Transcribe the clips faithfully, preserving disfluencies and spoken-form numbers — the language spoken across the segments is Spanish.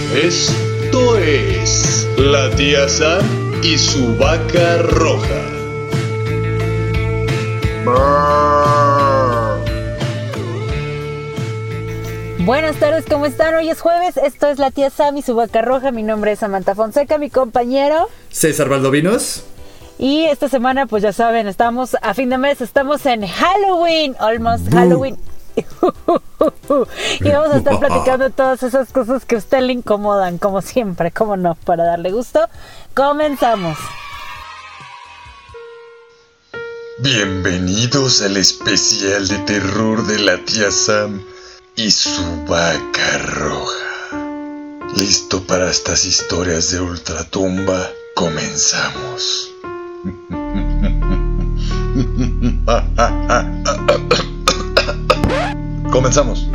Esto es la tía Sam y su vaca roja. Buenas tardes, ¿cómo están? Hoy es jueves, esto es la tía Sam y su vaca roja. Mi nombre es Samantha Fonseca, mi compañero César Valdovinos. Y esta semana, pues ya saben, estamos a fin de mes, estamos en Halloween, almost Halloween. Y vamos a estar platicando de todas esas cosas que a usted le incomodan, como siempre, como no, para darle gusto. Comenzamos. Bienvenidos al especial de terror de la tía Sam y su vaca roja. ¿Listo para estas historias de ultratumba? Comenzamos. Comenzamos.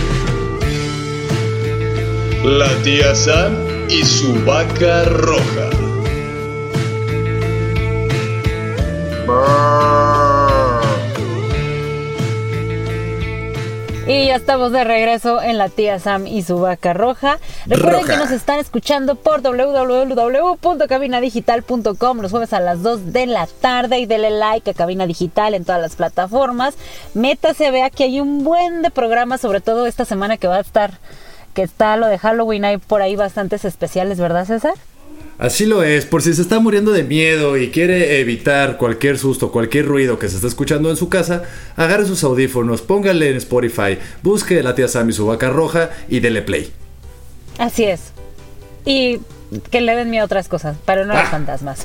La tía Sam y su vaca roja. Y ya estamos de regreso en la tía Sam y su vaca roja. Recuerden roja. Que nos están escuchando por doble u doble u doble u punto cabina digital punto com los jueves a las dos de la tarde y denle like a Cabina Digital en todas las plataformas. Métase, vea que hay un buen de programas, sobre todo esta semana que va a estar, que está lo de Halloween, hay por ahí bastantes especiales, ¿verdad, César? Así lo es, por si se está muriendo de miedo y quiere evitar cualquier susto, cualquier ruido que se está escuchando en su casa, agarre sus audífonos, póngale en Spotify, busque la tía Sam y su vaca roja y dele play. Así es. Y que le den miedo a otras cosas, pero no a ah. los fantasmas.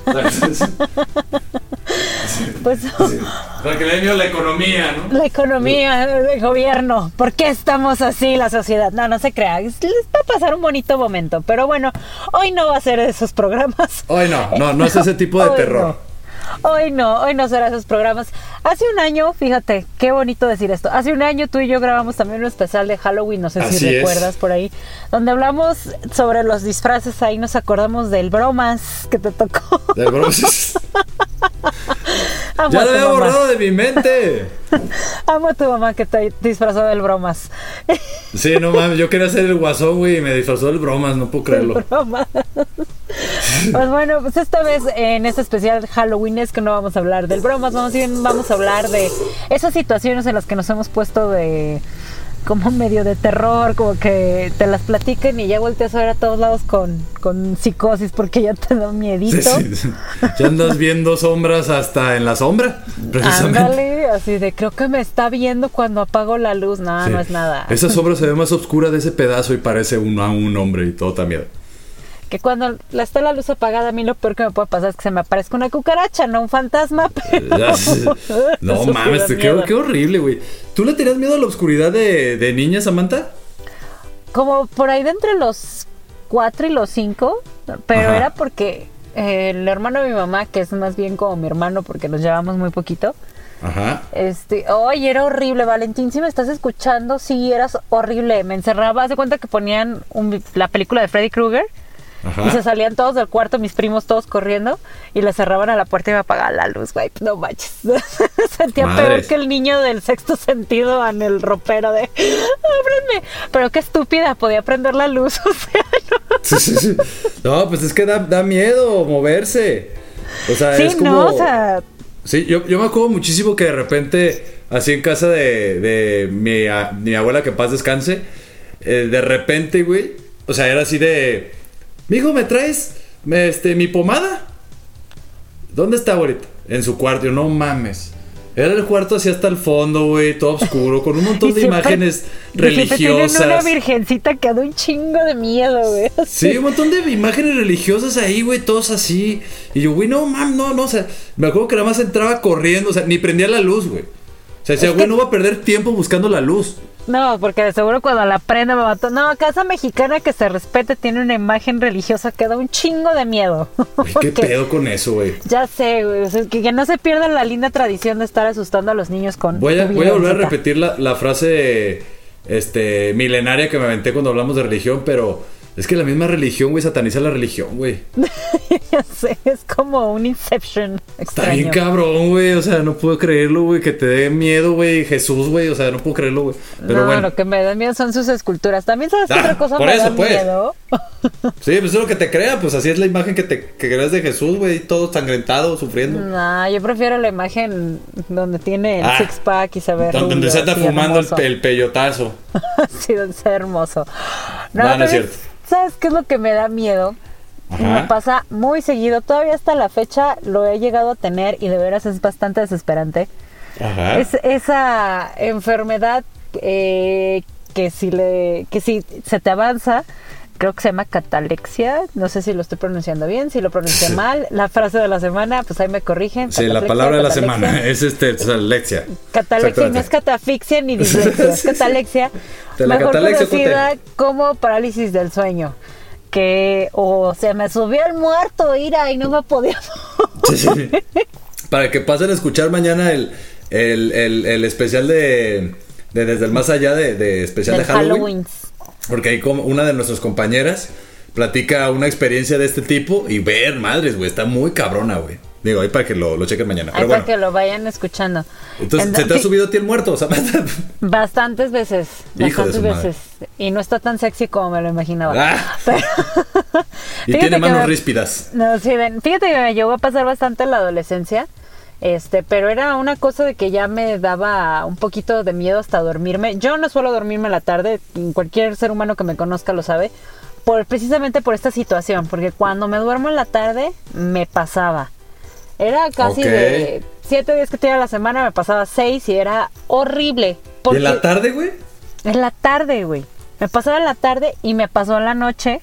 Pues sí. Para que le den miedo a la economía, ¿no? La economía, el gobierno. ¿Por qué estamos así, la sociedad? No, no se crea. Les va a pasar un bonito momento. Pero bueno, hoy no va a ser esos programas. Hoy no, no, no es ese tipo de hoy terror. No. Hoy no, hoy no será esos programas. Hace un año, fíjate, qué bonito decir esto. Hace un año tú y yo grabamos también un especial de Halloween, no sé Así si es. recuerdas por ahí, donde hablamos sobre los disfraces. Ahí nos acordamos del bromas que te tocó. Del bromas. Ya lo había borrado de mi mente. Amo a tu mamá que te disfrazó del bromas. Sí, no mames, yo quería hacer el guasón, güey, y me disfrazó del bromas, no puedo creerlo. El bromas. Pues bueno, pues esta vez en este especial Halloween es que no vamos a hablar del bromas, vamos, bien, vamos a hablar de esas situaciones en las que nos hemos puesto de como medio de terror, como que te las platiquen y ya volteas a ver a todos lados con, con psicosis porque ya te da miedito. Sí, sí. Ya andas viendo sombras hasta en la sombra, precisamente. Ándale, así de creo que me está viendo cuando apago la luz. No, sí. No es nada. Esa sombra se ve más oscura de ese pedazo y parece un, a un hombre y todo también. Que cuando está la luz apagada, a mí lo peor que me puede pasar es que se me aparezca una cucaracha, no un fantasma, pero... No mames, qué, qué horrible, güey. ¿Tú le tenías miedo a la oscuridad de, de niña, Samantha? Como por ahí de entre los cuatro y los cinco, pero Ajá. Era porque eh, el hermano de mi mamá, que es más bien como mi hermano porque nos llevamos muy poquito, Ajá. Este, oye, era horrible, Valentín, si me estás escuchando, sí, eras horrible. Me encerraba, haz de cuenta que ponían un, la película de Freddy Krueger. Ajá. Y se salían todos del cuarto, mis primos todos corriendo, y le cerraban a la puerta y me apagaban la luz, güey, no manches. Sentía Madre. Peor que el niño del sexto sentido en el ropero de ábranme. Pero qué estúpida, podía prender la luz, o sea, no. Sí, sí, sí. No, pues es que da, da miedo moverse. O sea, sí, es como... no, o sea... Sí, yo, yo me acuerdo muchísimo que de repente, así en casa de, de mi, a, mi abuela, que en paz descanse, eh, de repente, güey, o sea, era así de... Mijo, ¿me traes me, este, mi pomada? ¿Dónde está ahorita? En su cuarto. Yo, no mames. Era el cuarto así hasta el fondo, güey, todo oscuro, con un montón de siempre, imágenes religiosas. Tienen una virgencita que da un chingo de miedo, güey. Sí, un montón de imágenes religiosas ahí, güey, todos así. Y yo, güey, no, mames, no, no, o sea, me acuerdo que nada más entraba corriendo, o sea, ni prendía la luz, güey. O sea, decía, güey, que... no va a perder tiempo buscando la luz. No, porque de seguro cuando la prenda me mató. No, casa mexicana que se respete tiene una imagen religiosa que da un chingo de miedo. Uy, ¿qué pedo con eso, güey? Ya sé, güey. O sea, que, que no se pierda la linda tradición de estar asustando a los niños con... Voy a, voy a volver a repetir la, la frase este, milenaria que me aventé cuando hablamos de religión, pero Es que la misma religión, güey, sataniza la religión, güey. Ya sé, es como un Inception extraño. Está bien cabrón, güey, o sea, no puedo creerlo, güey, que te dé miedo, güey, Jesús, güey, o sea, no puedo creerlo, güey. Pero no, bueno. Lo que me da miedo son sus esculturas. También sabes Ah, qué otra cosa por me eso, da pues. miedo. Sí, pues es lo que te crea, pues así es la imagen que te que creas de Jesús, güey, todo sangrentado, sufriendo. No, yo prefiero la imagen donde tiene el Ah, six pack y se ve Donde, donde rubio, se anda así, fumando el, hermoso. pe- el peyotazo. Sí, donde sea hermoso. No, no es pero cierto. ¿sabes qué es lo que me da miedo? Ajá. Me pasa muy seguido, todavía hasta la fecha lo he llegado a tener y de veras es bastante desesperante. Ajá. Es esa enfermedad eh, que si le que si se te avanza, creo que se llama catalexia, no sé si lo estoy pronunciando bien, si lo pronuncié mal, la frase de la semana, pues ahí me corrigen. Sí, la Catalexia, palabra de la catalexia. semana es este, o sea, lexia. Catalexia, y no es catafixia ni dislexia, es catalexia. Te la Mejor catalexia, conocida cuate. como parálisis del sueño. Que, o se me subió el muerto, ira, y no me podía. Sí, sí. Para que pasen a escuchar mañana el, el, el, el especial de, de Desde el Más Allá, de, de especial Del de Halloween. Halloween. Porque ahí como una de nuestras compañeras platica una experiencia de este tipo y ver, madres, güey, está muy cabrona, güey. Digo, ahí para que lo, lo chequen mañana. Ahí Pero para bueno, que lo vayan escuchando. entonces, En- ¿se te ha sí, subido a ti el muerto? O sea, bastantes veces. Hijo de Bastantes su madre. veces. Y no está tan sexy como me lo imaginaba. Ah. Pero- y Fíjate tiene que manos me- ríspidas. No, sí, ven, fíjate que me llegó a pasar bastante en la adolescencia, este, pero era una cosa de que ya me daba un poquito de miedo hasta dormirme. Yo no suelo dormirme a la tarde, cualquier ser humano que me conozca lo sabe, por, precisamente por esta situación, porque cuando me duermo en la tarde, me pasaba. Era casi Ok. de siete días que tenía a la semana, me pasaba seis y era horrible. ¿Y porque- en la tarde, güey? en la tarde, güey. Me pasaba en la tarde y me pasó en la noche.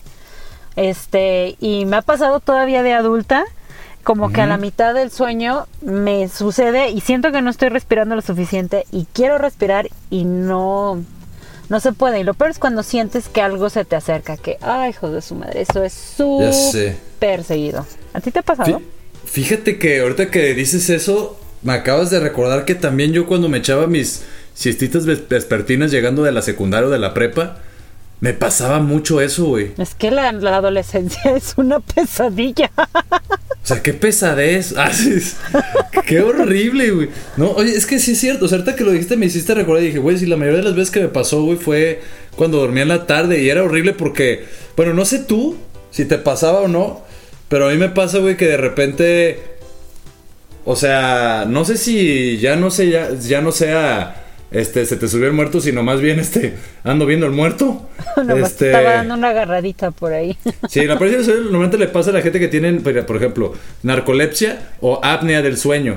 Este, y me ha pasado todavía de adulta. Como que a la mitad del sueño me sucede y siento que no estoy respirando lo suficiente y quiero respirar y no, no se puede. Y lo peor es cuando sientes que algo se te acerca, que, ay, hijo de su madre, eso es Ya sé. súper seguido. ¿A ti te ha pasado? Fí- Fíjate que ahorita que dices eso, me acabas de recordar que también yo cuando me echaba mis siestitas ves- vespertinas llegando de la secundaria o de la prepa, me pasaba mucho eso, güey. Es que la, la adolescencia es una pesadilla. O sea, qué pesadez. Ah, sí, es- qué horrible, güey. No, oye, es que sí es cierto. O sea, ahorita que lo dijiste me hiciste recordar y dije, güey, si la mayoría de las veces que me pasó, güey, fue cuando dormía en la tarde y era horrible porque, bueno, no sé tú si te pasaba o no, pero a mí me pasa, güey, que de repente, o sea, no sé si ya no sé, ya, ya no sea, este, se te subió el muerto, sino más bien, este, ando viendo el muerto. Nomás este, te estaba dando una agarradita por ahí. Sí, la parálisis del sueño normalmente le pasa a la gente que tienen, por ejemplo, narcolepsia o apnea del sueño.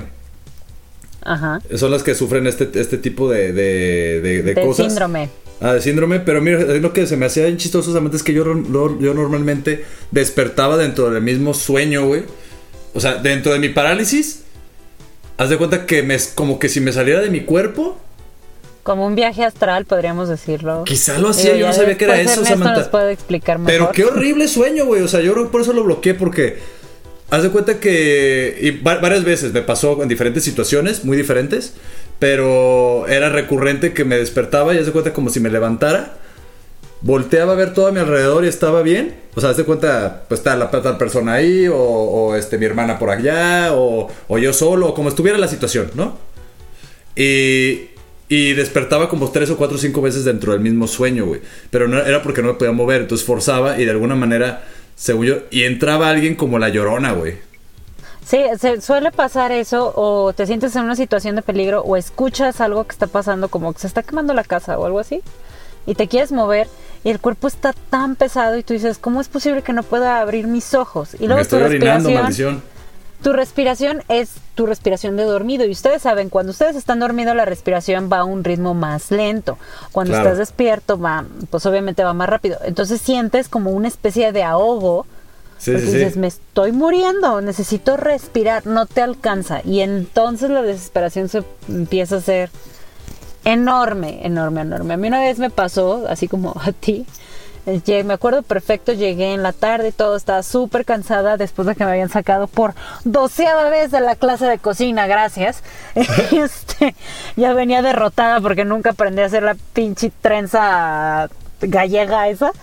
Ajá. Son las que sufren este, este tipo de, de, de, de De cosas. síndrome. Ah, de síndrome. Pero mira, lo que se me hacía bien chistoso solamente es que yo, lo- yo normalmente despertaba dentro del mismo sueño, güey. O sea, dentro de mi parálisis, haz de cuenta que me, como que si me saliera de mi cuerpo, Como un viaje astral, podríamos decirlo. quizá lo hacía, Digo, yo no ya sabía que era después eso, Ernesto Samantha. nos puede explicar mejor. Pero qué horrible sueño, güey. O sea, yo creo que por eso lo bloqueé, porque haz de cuenta que y va- varias veces me pasó en diferentes situaciones, muy diferentes, pero era recurrente que me despertaba y haz de cuenta como si me levantara, volteaba a ver todo a mi alrededor y estaba bien. O sea, haz de cuenta, pues está la tal persona ahí, o, o, este, mi hermana por allá, o, o yo solo, o como estuviera la situación, ¿no? Y... Y despertaba como tres o cuatro o cinco veces dentro del mismo sueño, güey. Pero no era porque no me podía mover, entonces forzaba y de alguna manera, según yo, y entraba alguien como la Llorona, güey. Sí, se suele pasar eso, o te sientes en una situación de peligro, o escuchas algo que está pasando, como que se está quemando la casa o algo así, y te quieres mover, y el cuerpo está tan pesado, y tú dices, ¿cómo es posible que no pueda abrir mis ojos? Y luego Me estoy tu orinando, respiración, maldición. tu respiración es tu respiración de dormido, y ustedes saben, cuando ustedes están dormidos, la respiración va a un ritmo más lento. Cuando Claro. estás despierto, va, pues obviamente va más rápido. Entonces sientes como una especie de ahogo. Sí, Porque sí, sí. dices, me estoy muriendo, necesito respirar, no te alcanza. Y entonces la desesperación se empieza a hacer enorme, enorme, enorme. A mí una vez me pasó, así como a ti, eh, llegué- me acuerdo perfecto, llegué en la tarde, todo estaba súper cansada después de que me habían sacado por doceava vez de la clase de cocina, gracias. Este, ya venía derrotada porque nunca aprendí a hacer la pinche trenza gallega esa.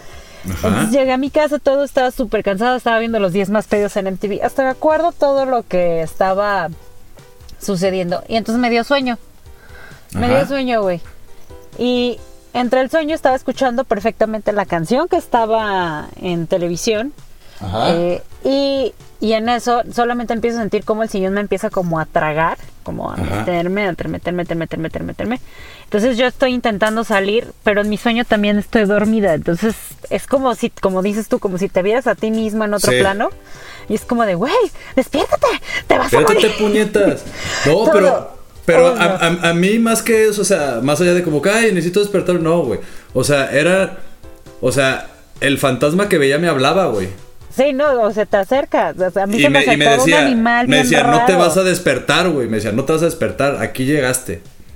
Ajá. Entonces llegué a mi casa, todo estaba súper cansada, estaba viendo los diez más pedidos en M T V. Hasta me acuerdo todo lo que estaba sucediendo. Y entonces me dio sueño. Me Ajá. dio sueño, güey. Y entre el sueño estaba escuchando perfectamente la canción que estaba en televisión. Ajá. Eh, y, y en eso solamente empiezo a sentir como el sillón me empieza como a tragar, como a Ajá. meterme, a meterme, meterme, meterme, meterme, meterme. Entonces yo estoy intentando salir, pero en mi sueño también estoy dormida. Entonces es como si, como dices tú, como si te vieras a ti misma en otro Sí. plano. Y es como de, güey, despiértate, te vas a Espérate, morir. puñetas. No, Todo. pero, pero Oh, no. a, a- a mí más que eso, o sea, más allá de como que, ay, necesito despertar, no, güey. O sea, era, o sea, el fantasma que veía me hablaba, güey. Sí, no, o se te acerca. O sea, a mí Y se me me, y me acercaba decía, un animal me bien decía, no te raro. vas a despertar, güey. Me decía, no te vas a despertar, aquí llegaste.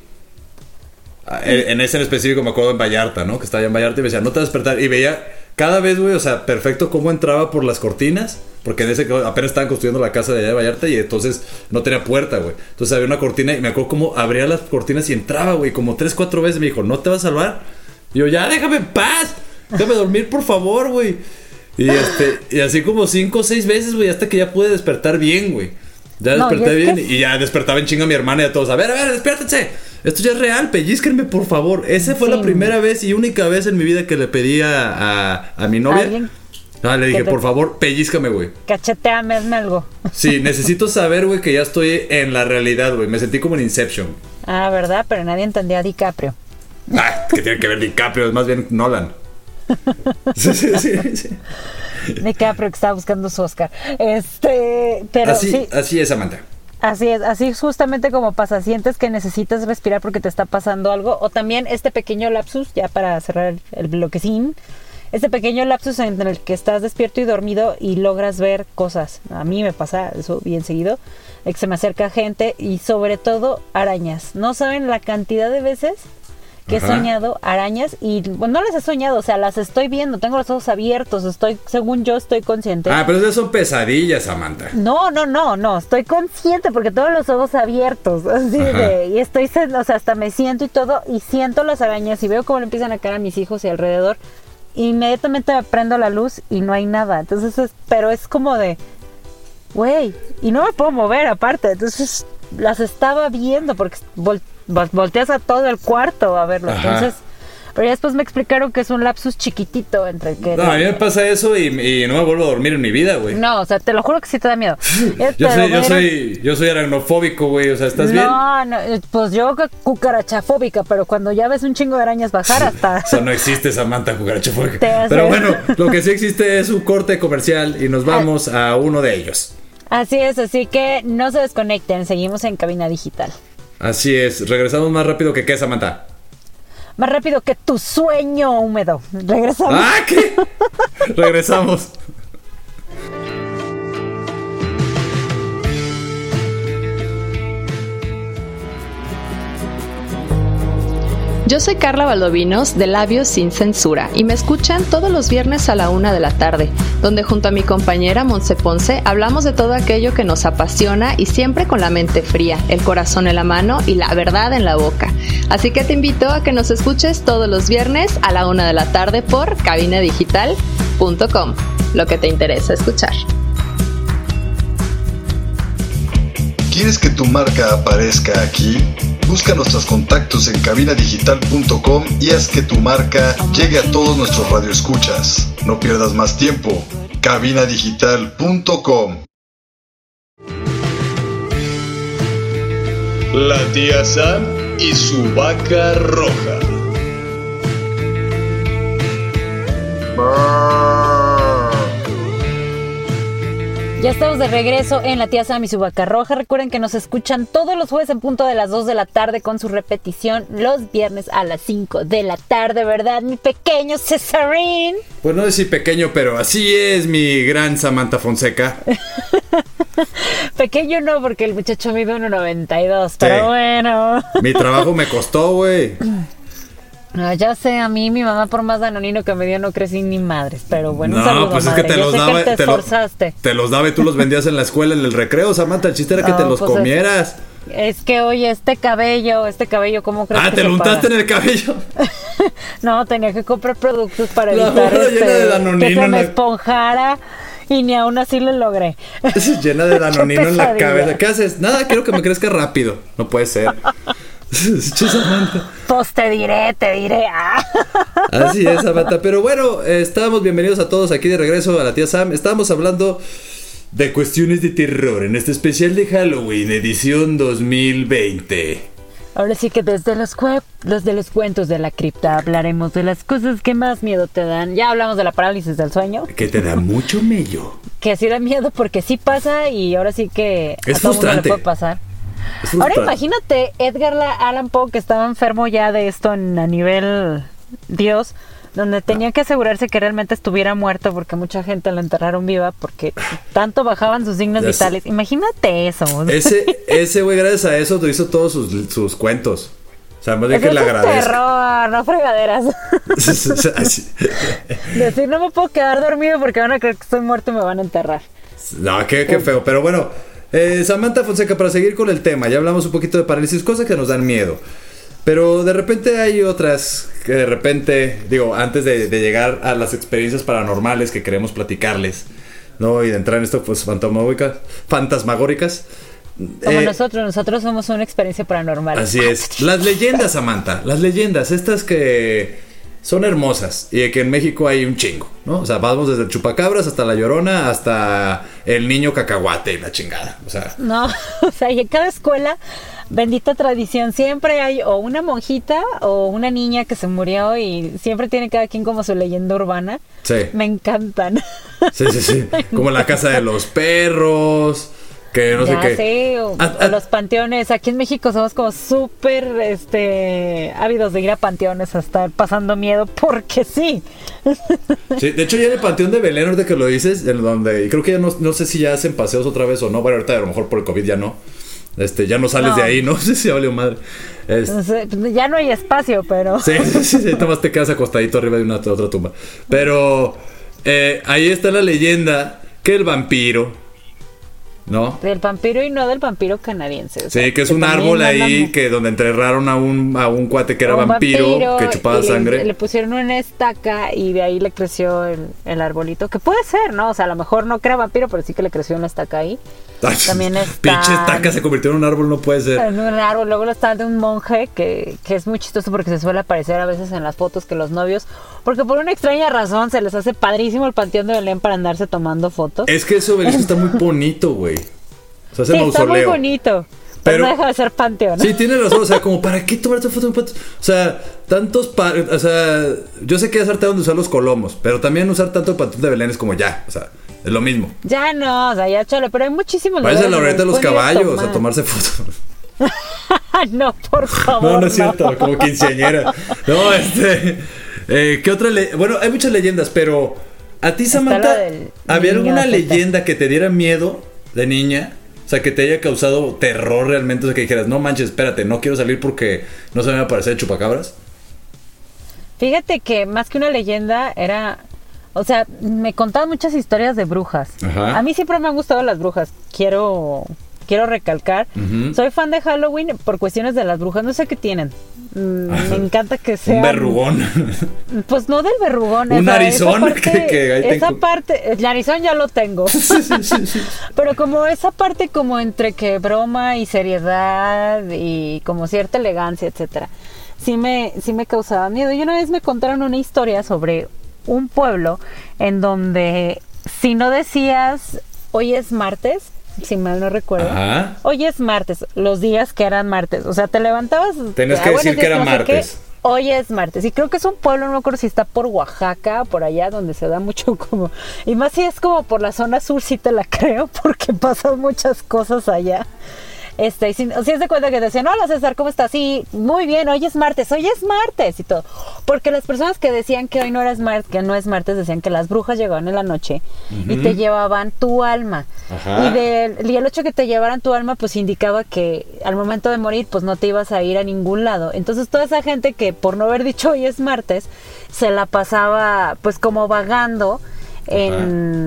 Ah, En, en ese en específico me acuerdo en Vallarta, ¿no? Que estaba allá en Vallarta y me decía, no te vas a despertar. Y veía cada vez, güey, o sea, perfecto cómo entraba por las cortinas. Porque en ese apenas estaban construyendo la casa de allá de Vallarta y entonces no tenía puerta, güey. Entonces había una cortina y me acuerdo cómo abría las cortinas y entraba, güey, como tres, cuatro veces. Me dijo, ¿no te vas a salvar? Y yo, ya, déjame en paz. Déjame dormir, por favor, güey. Y este, y así como cinco o seis veces, güey, hasta que ya pude despertar bien, güey. Ya No, desperté y es bien que- y ya despertaba en chinga a mi hermana y a todos. A ver, a ver, despiértense. Esto ya es real, pellizquenme, por favor. Esa fue Sí. la primera vez y única vez en mi vida que le pedí a, a, a mi novia. Alguien Ah, le dije, que te- por favor, pellízcame, güey. Cacheteame, hazme algo. Sí, necesito saber, güey, que ya estoy en la realidad, güey. Me sentí como en Inception. Ah, ¿verdad? Pero nadie entendía a DiCaprio. Ah, que tiene que ver DiCaprio, es más bien Nolan. Sí, sí, sí, sí. DiCaprio que estaba buscando su Oscar. Este, pero Así, sí, así es, Samantha. así es, así es justamente como pasa. Sientes que necesitas respirar porque te está pasando algo. O también este pequeño lapsus, ya para cerrar el, el bloquecín, este pequeño lapsus en el que estás despierto y dormido y logras ver cosas. A mí me pasa eso bien seguido, de que se me acerca gente y sobre todo arañas. No saben la cantidad de veces que Ajá. he soñado arañas y bueno, no las he soñado, o sea, las estoy viendo, tengo los ojos abiertos, estoy, según yo estoy consciente. Ah, pero esas son pesadillas, Samantha. No, no, no, no, estoy consciente porque tengo los ojos abiertos, así Ajá. de, y estoy, sen- o sea, hasta me siento y todo, y siento las arañas y veo cómo le empiezan a caer a mis hijos y alrededor, inmediatamente me prendo la luz y no hay nada, entonces, es, pero es como de, güey, y no me puedo mover aparte, entonces las estaba viendo porque vol- vol- volteas a todo el cuarto a verlo, Ajá. entonces, pero ya después me explicaron que es un lapsus chiquitito entre el que... No, a mí me pasa eso y, y no me vuelvo a dormir en mi vida, güey. No, o sea, te lo juro que sí te da miedo. Eh, Yo pero soy, yo ver- soy, yo soy aracnofóbico, güey. O sea, ¿estás bien? No, no, eh, pues yo cu- cucarachafóbica, pero cuando ya ves un chingo de arañas bajar hasta... Eso no existe, Samantha, cucarachafóbica. Te hace- Pero bueno, lo que sí existe es un corte comercial y nos vamos a uno de ellos. Así es, así que no se desconecten, seguimos en Cabina Digital. Así es, regresamos más rápido que qué, Samantha. Más rápido que tu sueño húmedo. Regresamos. ¡Ah, qué! Regresamos. Yo soy Carla Valdovinos de Labios Sin Censura y me escuchan todos los viernes a la una de la tarde, donde junto a mi compañera Monse Ponce hablamos de todo aquello que nos apasiona y siempre con la mente fría, el corazón en la mano y la verdad en la boca. Así que te invito a que nos escuches todos los viernes a la una de la tarde por cabina digital punto com, lo que te interesa escuchar. ¿Quieres que tu marca aparezca aquí? Busca nuestros contactos en cabina digital punto com y haz que tu marca llegue a todos nuestros radioescuchas. No pierdas más tiempo. cabina digital punto com. La tía Sam y su vaca roja. Ya estamos de regreso en La Tía Sam y su Vaca Roja. Recuerden que nos escuchan todos los jueves en punto de las dos de la tarde con su repetición los viernes a las cinco de la tarde, ¿verdad, mi pequeño Cesarín? Pues no decir pequeño, pero así es mi gran Samantha Fonseca. Pequeño no, porque el muchacho mide uno noventa y dos, pero bueno. Mi trabajo me costó, güey. No, ya sé, a mí mi mamá por más danonino que me dio no crecí ni madres, pero bueno, un No, saludo, pues madre. es que te Yo los sé daba. que te te, lo- esforzaste. te los daba y tú los vendías en la escuela en el recreo, Samantha. El chiste era que No, te los pues es- comieras. Es que, oye, este cabello, este cabello, ¿cómo crees Ah, que te se lo untaste paga? en el cabello. No, tenía que comprar productos para La evitar bola llena de este, danonino que se en me la- esponjara y ni aún así lo logré. Llena de danonino en la pesadilla. cabeza. ¿Qué haces? Nada, quiero que me crezca rápido. No puede ser. Che, Samantha. Pues te diré, te diré. Ah. Así es, Samantha. Pero bueno, eh, estábamos bienvenidos a todos aquí de regreso a la tía Sam. Estábamos hablando de cuestiones de terror en este especial de Halloween, edición dos mil veinte. Ahora sí que desde los, cue- los de los cuentos de la cripta hablaremos de las cosas que más miedo te dan. Ya hablamos de la parálisis del sueño, Que te da mucho mello. que sí da miedo porque sí pasa y ahora sí que Es a todo mundo le frustrante. puede pasar. Es Ahora frustrante. imagínate Edgar La- Allan Poe, que estaba enfermo ya de esto en- a nivel Dios, donde tenía que asegurarse que realmente estuviera muerto porque mucha gente lo enterraron viva porque tanto bajaban sus signos Ya sé. vitales. Imagínate eso. Ese, ese güey, gracias a eso, te hizo todos sus, sus cuentos. O sea, más bien Eso que le es agradezco. terror, no fregaderas. Así. Decir, no me puedo quedar dormido porque van a creer que estoy muerto y me van a enterrar. No, qué, qué feo. Pero bueno, eh, Samantha Fonseca, para seguir con el tema, ya hablamos un poquito de parálisis, cosas que nos dan miedo. Pero de repente hay otras que de repente, digo, antes de, de llegar a las experiencias paranormales que queremos platicarles, ¿no? Y de entrar en esto, pues, fantasmagóricas, fantasmagóricas. Como eh, nosotros, nosotros somos una experiencia paranormal. Así es. Las leyendas, Samantha. Las leyendas, estas que son hermosas y de que en México hay un chingo, ¿no? O sea, vamos desde el chupacabras hasta la Llorona, hasta el niño cacahuate y la chingada. O sea, No, o sea, y en cada escuela, bendita tradición, siempre hay o una monjita o una niña que se murió y siempre tiene cada quien como su leyenda urbana. sí. Me encantan. Sí, sí, sí. Como la casa de los perros, que no Ya sé qué. sé, o, Ah, o ah, los panteones. Aquí en México somos como súper este, ávidos de ir a panteones a estar pasando miedo porque sí. sí, de hecho ya en el Panteón de Belén, ahorita que lo dices, en donde, y creo que ya no, no sé si ya hacen paseos otra vez o no, bueno, ahorita a lo mejor por el COVID ya no. Este, ya no sales No. de ahí, no sé si valió madre. Este, Entonces, ya no hay espacio, pero... Sí, sí, sí, sí, nada más te quedas acostadito arriba de una otra tumba. Pero eh, ahí está la leyenda que el vampiro, ¿no? Del vampiro y no del vampiro canadiense. O sea, Sí, que es un también árbol ahí andan- que donde enterraron a un, a un cuate que era un vampiro, que chupaba y le- sangre. Le, pusieron una estaca y de ahí le creció el, el arbolito. Que puede ser, ¿no? O sea, a lo mejor no que era vampiro, pero sí que le creció una estaca ahí. Ay, también está- Pinche estaca se convirtió en un árbol, no puede ser. En un árbol. Luego está de un monje que, que es muy chistoso porque se suele aparecer a veces en las fotos que los novios, porque por una extraña razón se les hace padrísimo el Panteón de Belén para andarse tomando fotos. Es que ese obelisco está muy bonito, güey. O sea, ese Sí, está muy mausoleo. bonito. Pero, Pero- no deja de ser panteón. Sí, tiene razón, o sea, como para qué tomarte foto en un panteón? O sea, tantos pa- o sea, yo sé que es arte donde usar los colomos, pero también usar tanto el Panteón de Belén es como ya, o sea, es lo mismo. Ya no, o sea, ya chale, pero hay muchísimos Parece la lugares oreta de los donde pueden ir a caballos a tomar. tomarse fotos. No, por favor. No, no es cierto, como quinceañera. No, este. Eh, ¿Qué otra le Bueno, hay muchas leyendas, pero a ti, Samantha, la del ¿había niño alguna azteca. leyenda que te diera miedo de niña? O sea, que te haya causado terror realmente, o sea, que dijeras, no manches, espérate, no quiero salir porque no se me va a aparecer el chupacabras. Fíjate que más que una leyenda era, o sea, me contaban muchas historias de brujas. Ajá. A mí siempre me han gustado las brujas. Quiero quiero recalcar. Ujú. Soy fan de Halloween por cuestiones de las brujas. No sé qué tienen. Mm, me encanta que sean... Un verrugón. Pues no del verrugón. Un esa- narizón, esa parte, que- que ahí esa tengo. parte, el narizón ya lo tengo. Sí, sí, sí, sí. Pero como esa parte como entre que broma y seriedad y como cierta elegancia, etcétera, sí me, sí me causaba miedo. Y una vez me contaron una historia sobre un pueblo en donde si no decías hoy es martes, si mal no recuerdo, Ajá. hoy es martes, los días que eran martes, o sea, te levantabas, Tenías ah, que buenos decir que días, era no sé qué, martes. hoy es martes, y creo que es un pueblo, no me acuerdo si está por Oaxaca, por allá, donde se da mucho como, y más si es como por la zona sur, sí te la creo, porque pasan muchas cosas allá. Este, y si, si es de cuenta que te decían, hola César, ¿cómo estás? Sí, muy bien, hoy es martes, hoy es martes y todo. Porque las personas que decían que hoy no eras martes, que no es martes, decían que las brujas llegaban en la noche y Ujú. te llevaban tu alma. Ajá. Y, de, y el hecho de que te llevaran tu alma, pues indicaba que al momento de morir, pues no te ibas a ir a ningún lado. Entonces toda esa gente que por no haber dicho hoy es martes, se la pasaba pues como vagando en,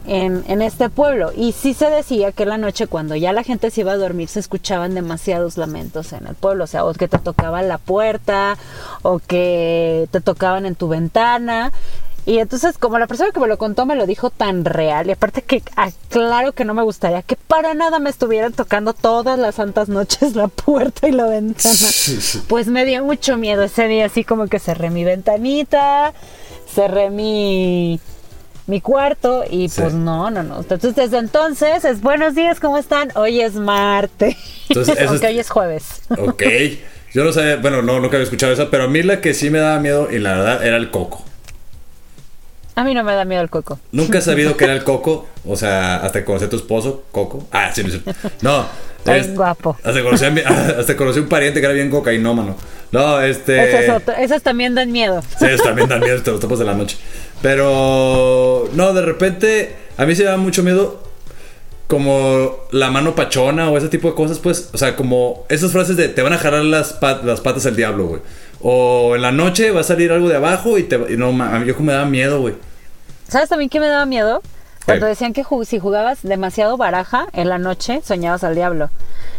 en, en este pueblo. Y sí se decía que en la noche, cuando ya la gente se iba a dormir, se escuchaban demasiados lamentos en el pueblo. O sea, o que te tocaban la puerta, o que te tocaban en tu ventana. Y entonces, como la persona que me lo contó me lo dijo tan real, y aparte que aclaro que no me gustaría que para nada me estuvieran tocando todas las santas noches la puerta y la ventana, sí, sí. Pues me dio mucho miedo ese día, así como que cerré mi ventanita, cerré mi, mi cuarto y sí. Pues no, no, no. Entonces desde entonces es buenos días, ¿cómo están? Hoy es martes, entonces, aunque es... hoy es jueves. Ok, yo no sabía, bueno, no, nunca había escuchado eso, pero a mí la que sí me daba miedo, y la verdad, era el coco. A mí no me da miedo el coco. Nunca he sabido que era el coco. O sea, hasta que conocí a tu esposo, Coco. Ah, sí, sí. No. Ay, es, guapo. Hasta conocí, a mi, hasta conocí a un pariente que era bien cocainómano. No, este... Esas, es otro, esas también dan miedo. Sí, esas también dan miedo, los topos de la noche. Pero... No, de repente... A mí se me da mucho miedo... Como la mano pachona o ese tipo de cosas, pues. O sea, como esas frases de te van a jalar las, pat, las patas al diablo, güey. O en la noche va a salir algo de abajo y te... Y no, a mí yo como me daba miedo, güey. ¿Sabes también qué me daba miedo? Cuando decían que jug- si jugabas demasiado baraja en la noche, soñabas al diablo.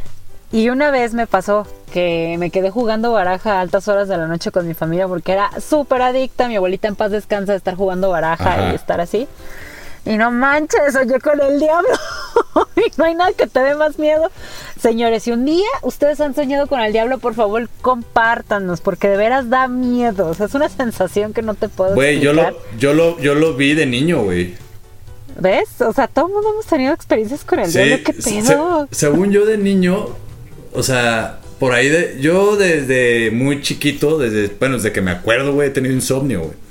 Y una vez me pasó que me quedé jugando baraja a altas horas de la noche con mi familia porque era súper adicta. Mi abuelita en paz descansa de estar jugando baraja. Ajá. Y estar así. Y no manches, soñé con el diablo. Y no hay nada que te dé más miedo. Señores, si un día ustedes han soñado con el diablo, por favor, compártanos, porque de veras da miedo. O sea, es una sensación que no te puedo Güey, yo explicar. lo, yo lo, yo lo vi de niño, güey. ¿Ves? O sea, todo el mundo hemos tenido experiencias con el sí, diablo. ¿Qué pedo? Se, según yo de niño, o sea, por ahí de... Yo desde muy chiquito, desde, bueno, desde que me acuerdo, güey, he tenido insomnio, güey.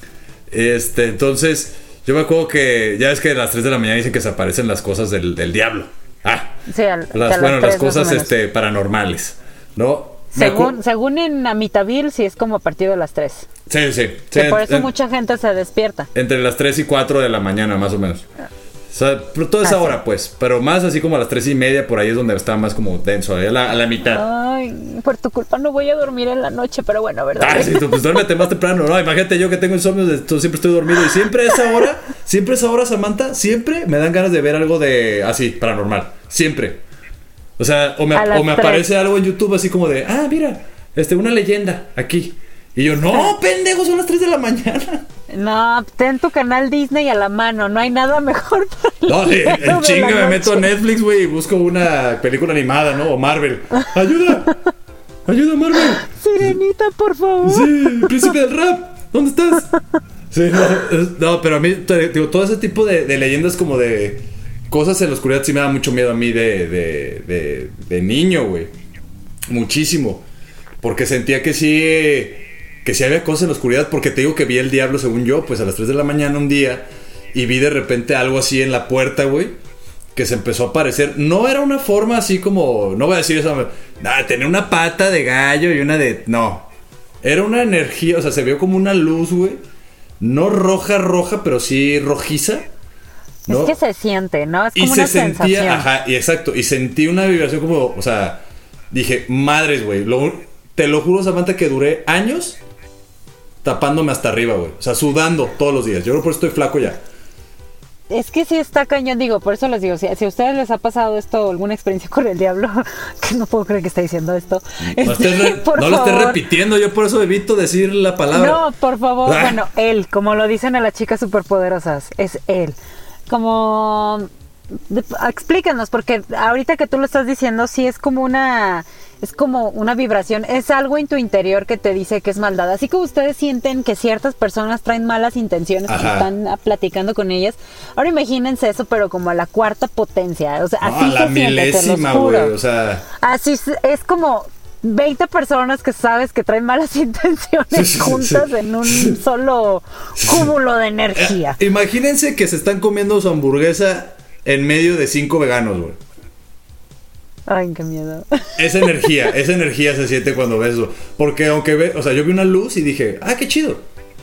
Este, entonces... Yo me acuerdo que ya ves que a las tres de la mañana dicen que se aparecen las cosas del, del diablo. Ah, sí, al, las, bueno, las cosas este, paranormales, ¿no? Según, según en Amityville, sí es como a partir de las tres. Sí, sí. Que sí por en, eso en, mucha gente se despierta. Entre las tres y cuatro de la mañana, más o menos. O sea, pero toda esa ah, hora, sí. Pues. Pero más así como a las tres y media, por ahí es donde está más como denso, a la, a la mitad. Ay, por tu culpa no voy a dormir en la noche, pero bueno, ¿verdad? Ah, sí, tú, pues duérmete más temprano, ¿no? Imagínate yo que tengo insomnio, siempre estoy dormido. Y siempre a esa hora, siempre a esa hora, Samantha, siempre me dan ganas de ver algo de así, paranormal. Siempre. O sea, o me, o me aparece algo en YouTube así como de, ah, mira, este, una leyenda aquí. Y yo, no, pendejo, son las tres de la mañana. No, ten tu canal Disney a la mano, no hay nada mejor para no, sí, en chinga me meto a Netflix, güey, y busco una película animada, ¿no? O Marvel. ¡Ayuda! ¡Ayuda, Marvel! Sirenita, por favor. Sí, príncipe del rap, ¿dónde estás? Sí, no, no, pero a mí, te digo, todo ese tipo de, de leyendas como de cosas en la oscuridad sí me da mucho miedo a mí de, de, de, de niño, güey. Muchísimo. Porque sentía que sí... Que sí había cosas en la oscuridad, porque te digo que vi el diablo, según yo, pues a las tres de la mañana un día, y vi de repente algo así en la puerta, güey, que se empezó a aparecer. No era una forma así como, no voy a decir eso, nada, tenía una pata de gallo y una de, no, era una energía, o sea, se vio como una luz, güey, no roja, roja, pero sí rojiza, ¿no? Es que se siente, ¿no? Es como y una se sentía, sensación. Ajá, y exacto, y sentí una vibración como, o sea, dije, madres, güey, lo, te lo juro, Samantha, que duré años tapándome hasta arriba, güey. O sea, sudando todos los días. Yo creo que por eso estoy flaco ya. Es que sí está cañón, digo, por eso les digo, si, si a ustedes les ha pasado esto, alguna experiencia con el diablo, que no puedo creer que esté diciendo esto. No, este, estés re, no lo estés repitiendo, yo por eso evito decir la palabra. No, por favor, ah. Bueno, él, como lo dicen a las chicas superpoderosas, es él. Como... Explícanos, porque ahorita que tú lo estás diciendo, sí es como una... Es como una vibración, es algo en tu interior que te dice que es maldad. Así que ustedes sienten que ciertas personas traen malas intenciones cuando están platicando con ellas. Ahora imagínense eso, pero como a la cuarta potencia. O sea, no, así a la se siente, te los juro. Güey, o sea... Así es, es como veinte personas que sabes que traen malas intenciones sí, sí, juntas sí. En un solo cúmulo de energía. Eh, imagínense que se están comiendo su hamburguesa en medio de cinco veganos, güey. Ay, qué miedo. Esa energía, esa energía se siente cuando ves eso. Porque aunque ve, o sea, yo vi una luz y dije, ah, qué chido.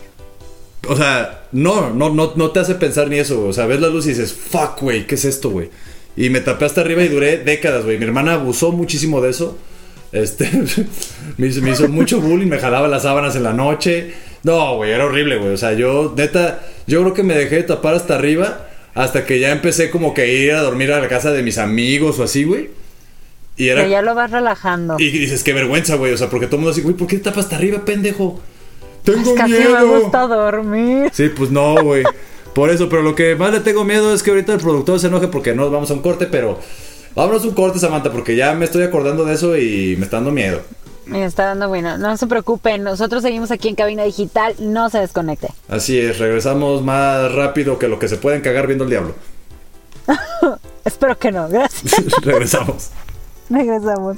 O sea, no, no, no, no te hace pensar ni eso, güey. O sea, ves la luz y dices, fuck, güey, ¿qué es esto, güey? Y me tapé hasta arriba y duré décadas, güey. Mi hermana abusó muchísimo de eso. Este, me, hizo, me hizo mucho bullying, me jalaba las sábanas en la noche. No, güey, era horrible, güey. O sea, yo, neta, yo creo que me dejé de tapar hasta arriba Hasta que ya empecé como que a ir a dormir a la casa de mis amigos o así, güey. Y era... Que ya lo vas relajando. Y dices, qué vergüenza, güey. O sea, porque todo el mundo dice, güey, ¿por qué te tapas hasta arriba, pendejo? Tengo es que miedo. así me gusta dormir. Sí, pues no, güey. Por eso, pero lo que más le tengo miedo es que ahorita el productor se enoje porque no vamos a un corte, pero... Vámonos a un corte, Samantha, porque ya me estoy acordando de eso y me está dando miedo. Me está dando bueno. No se preocupen, nosotros seguimos aquí en Cabina Digital, no se desconecte. Así es, regresamos más rápido que lo que se pueden cagar viendo el diablo. Espero que no, gracias. Regresamos. Regresamos.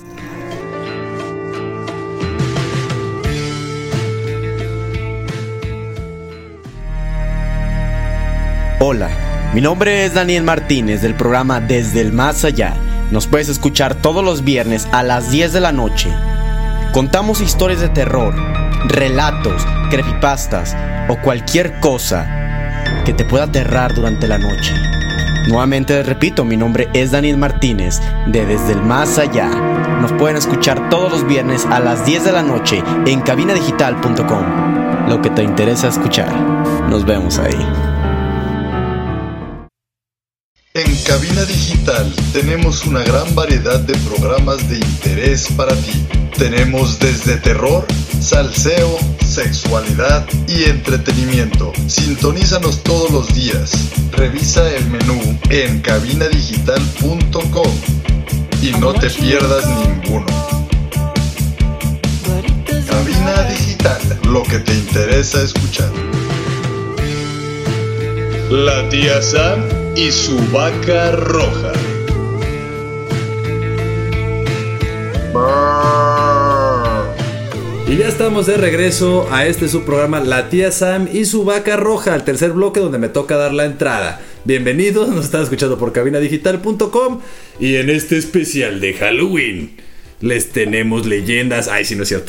Hola, mi nombre es Daniel Martínez del programa Desde el Más Allá. Nos puedes escuchar todos los viernes a las diez de la noche. Contamos historias de terror, relatos, creepypastas o cualquier cosa que te pueda aterrar durante la noche. Nuevamente les repito, mi nombre es Daniel Martínez de Desde el Más Allá. Nos pueden escuchar todos los viernes a las diez de la noche en cabina digital punto com. Lo que te interesa escuchar. Nos vemos ahí. En Cabina Digital tenemos una gran variedad de programas de interés para ti. Tenemos desde terror, salseo, sexualidad y entretenimiento. Sintonízanos todos los días. Revisa el menú en cabina digital punto com y no te pierdas ninguno. Cabina Digital, lo que te interesa escuchar. La tía Sam y su vaca roja. Y ya estamos de regreso a este su programa La Tía Sam y su vaca roja, el tercer bloque donde me toca dar la entrada. Bienvenidos, nos están escuchando por cabina digital punto com y en este especial de Halloween les tenemos leyendas. Ay, sí, no es cierto.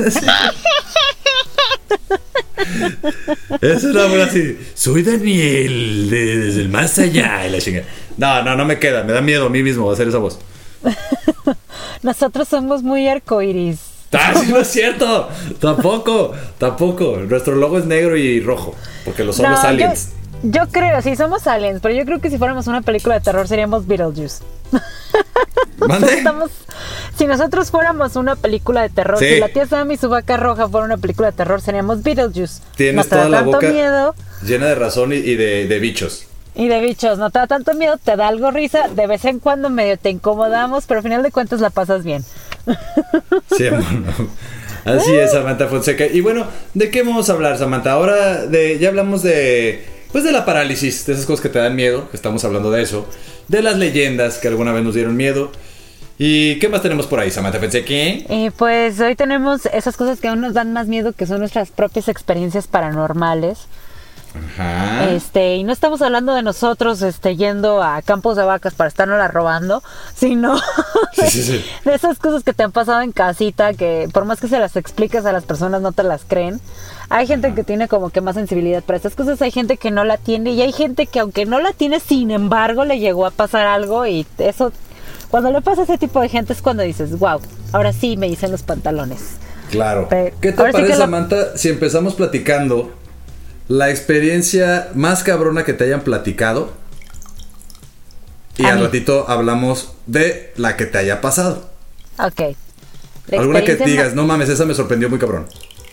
Es una buena así. Soy Daniel de, desde el más allá y la chingada. No, no, no me queda, me da miedo a mí mismo hacer esa voz. Nosotros somos muy arcoiris. Ah, sí, no es cierto. Tampoco, tampoco. Nuestro logo es negro y rojo, porque lo son No, los aliens. Yo, yo creo, sí, somos aliens, pero yo creo que si fuéramos una película de terror seríamos Beetlejuice. ¿Mande? Estamos, si nosotros fuéramos una película de terror, Sí. si la tía Sam y su vaca roja fuera una película de terror, seríamos Beetlejuice. Tienes Nos da toda la tanto boca miedo llena de razón y, y de, de bichos. y de bichos, no te da tanto miedo, te da algo risa, de vez en cuando medio te incomodamos, pero al final de cuentas la pasas bien. Sí, amor, no. Así es, Samantha Fonseca. Y bueno, ¿de qué vamos a hablar, Samantha? Ahora de, ya hablamos de, pues de la parálisis, de esas cosas que te dan miedo, que estamos hablando de eso, de las leyendas que alguna vez nos dieron miedo. ¿Y qué más tenemos por ahí, Samantha Fonseca? Y pues hoy tenemos esas cosas que aún nos dan más miedo, que son nuestras propias experiencias paranormales. Ajá. Este, y no estamos hablando de nosotros este, yendo a campos de vacas para estarnoslas robando, sino Sí, sí, sí. de esas cosas que te han pasado en casita, que por más que se las expliques a las personas no te las creen. Hay gente que tiene como que más sensibilidad para estas cosas, hay gente que no la tiene y hay gente que aunque no la tiene, sin embargo le llegó a pasar algo y eso, cuando le pasa a ese tipo de gente es cuando dices, wow, ahora sí me hice los pantalones. Claro. Pero, ¿Qué te ahora sí parece, que lo- Samantha, si empezamos platicando la experiencia más cabrona que te hayan platicado? Y A al mí. ratito hablamos de la que te haya pasado. Ok. La Alguna que experiencia digas, más- no mames, esa me sorprendió muy cabrón.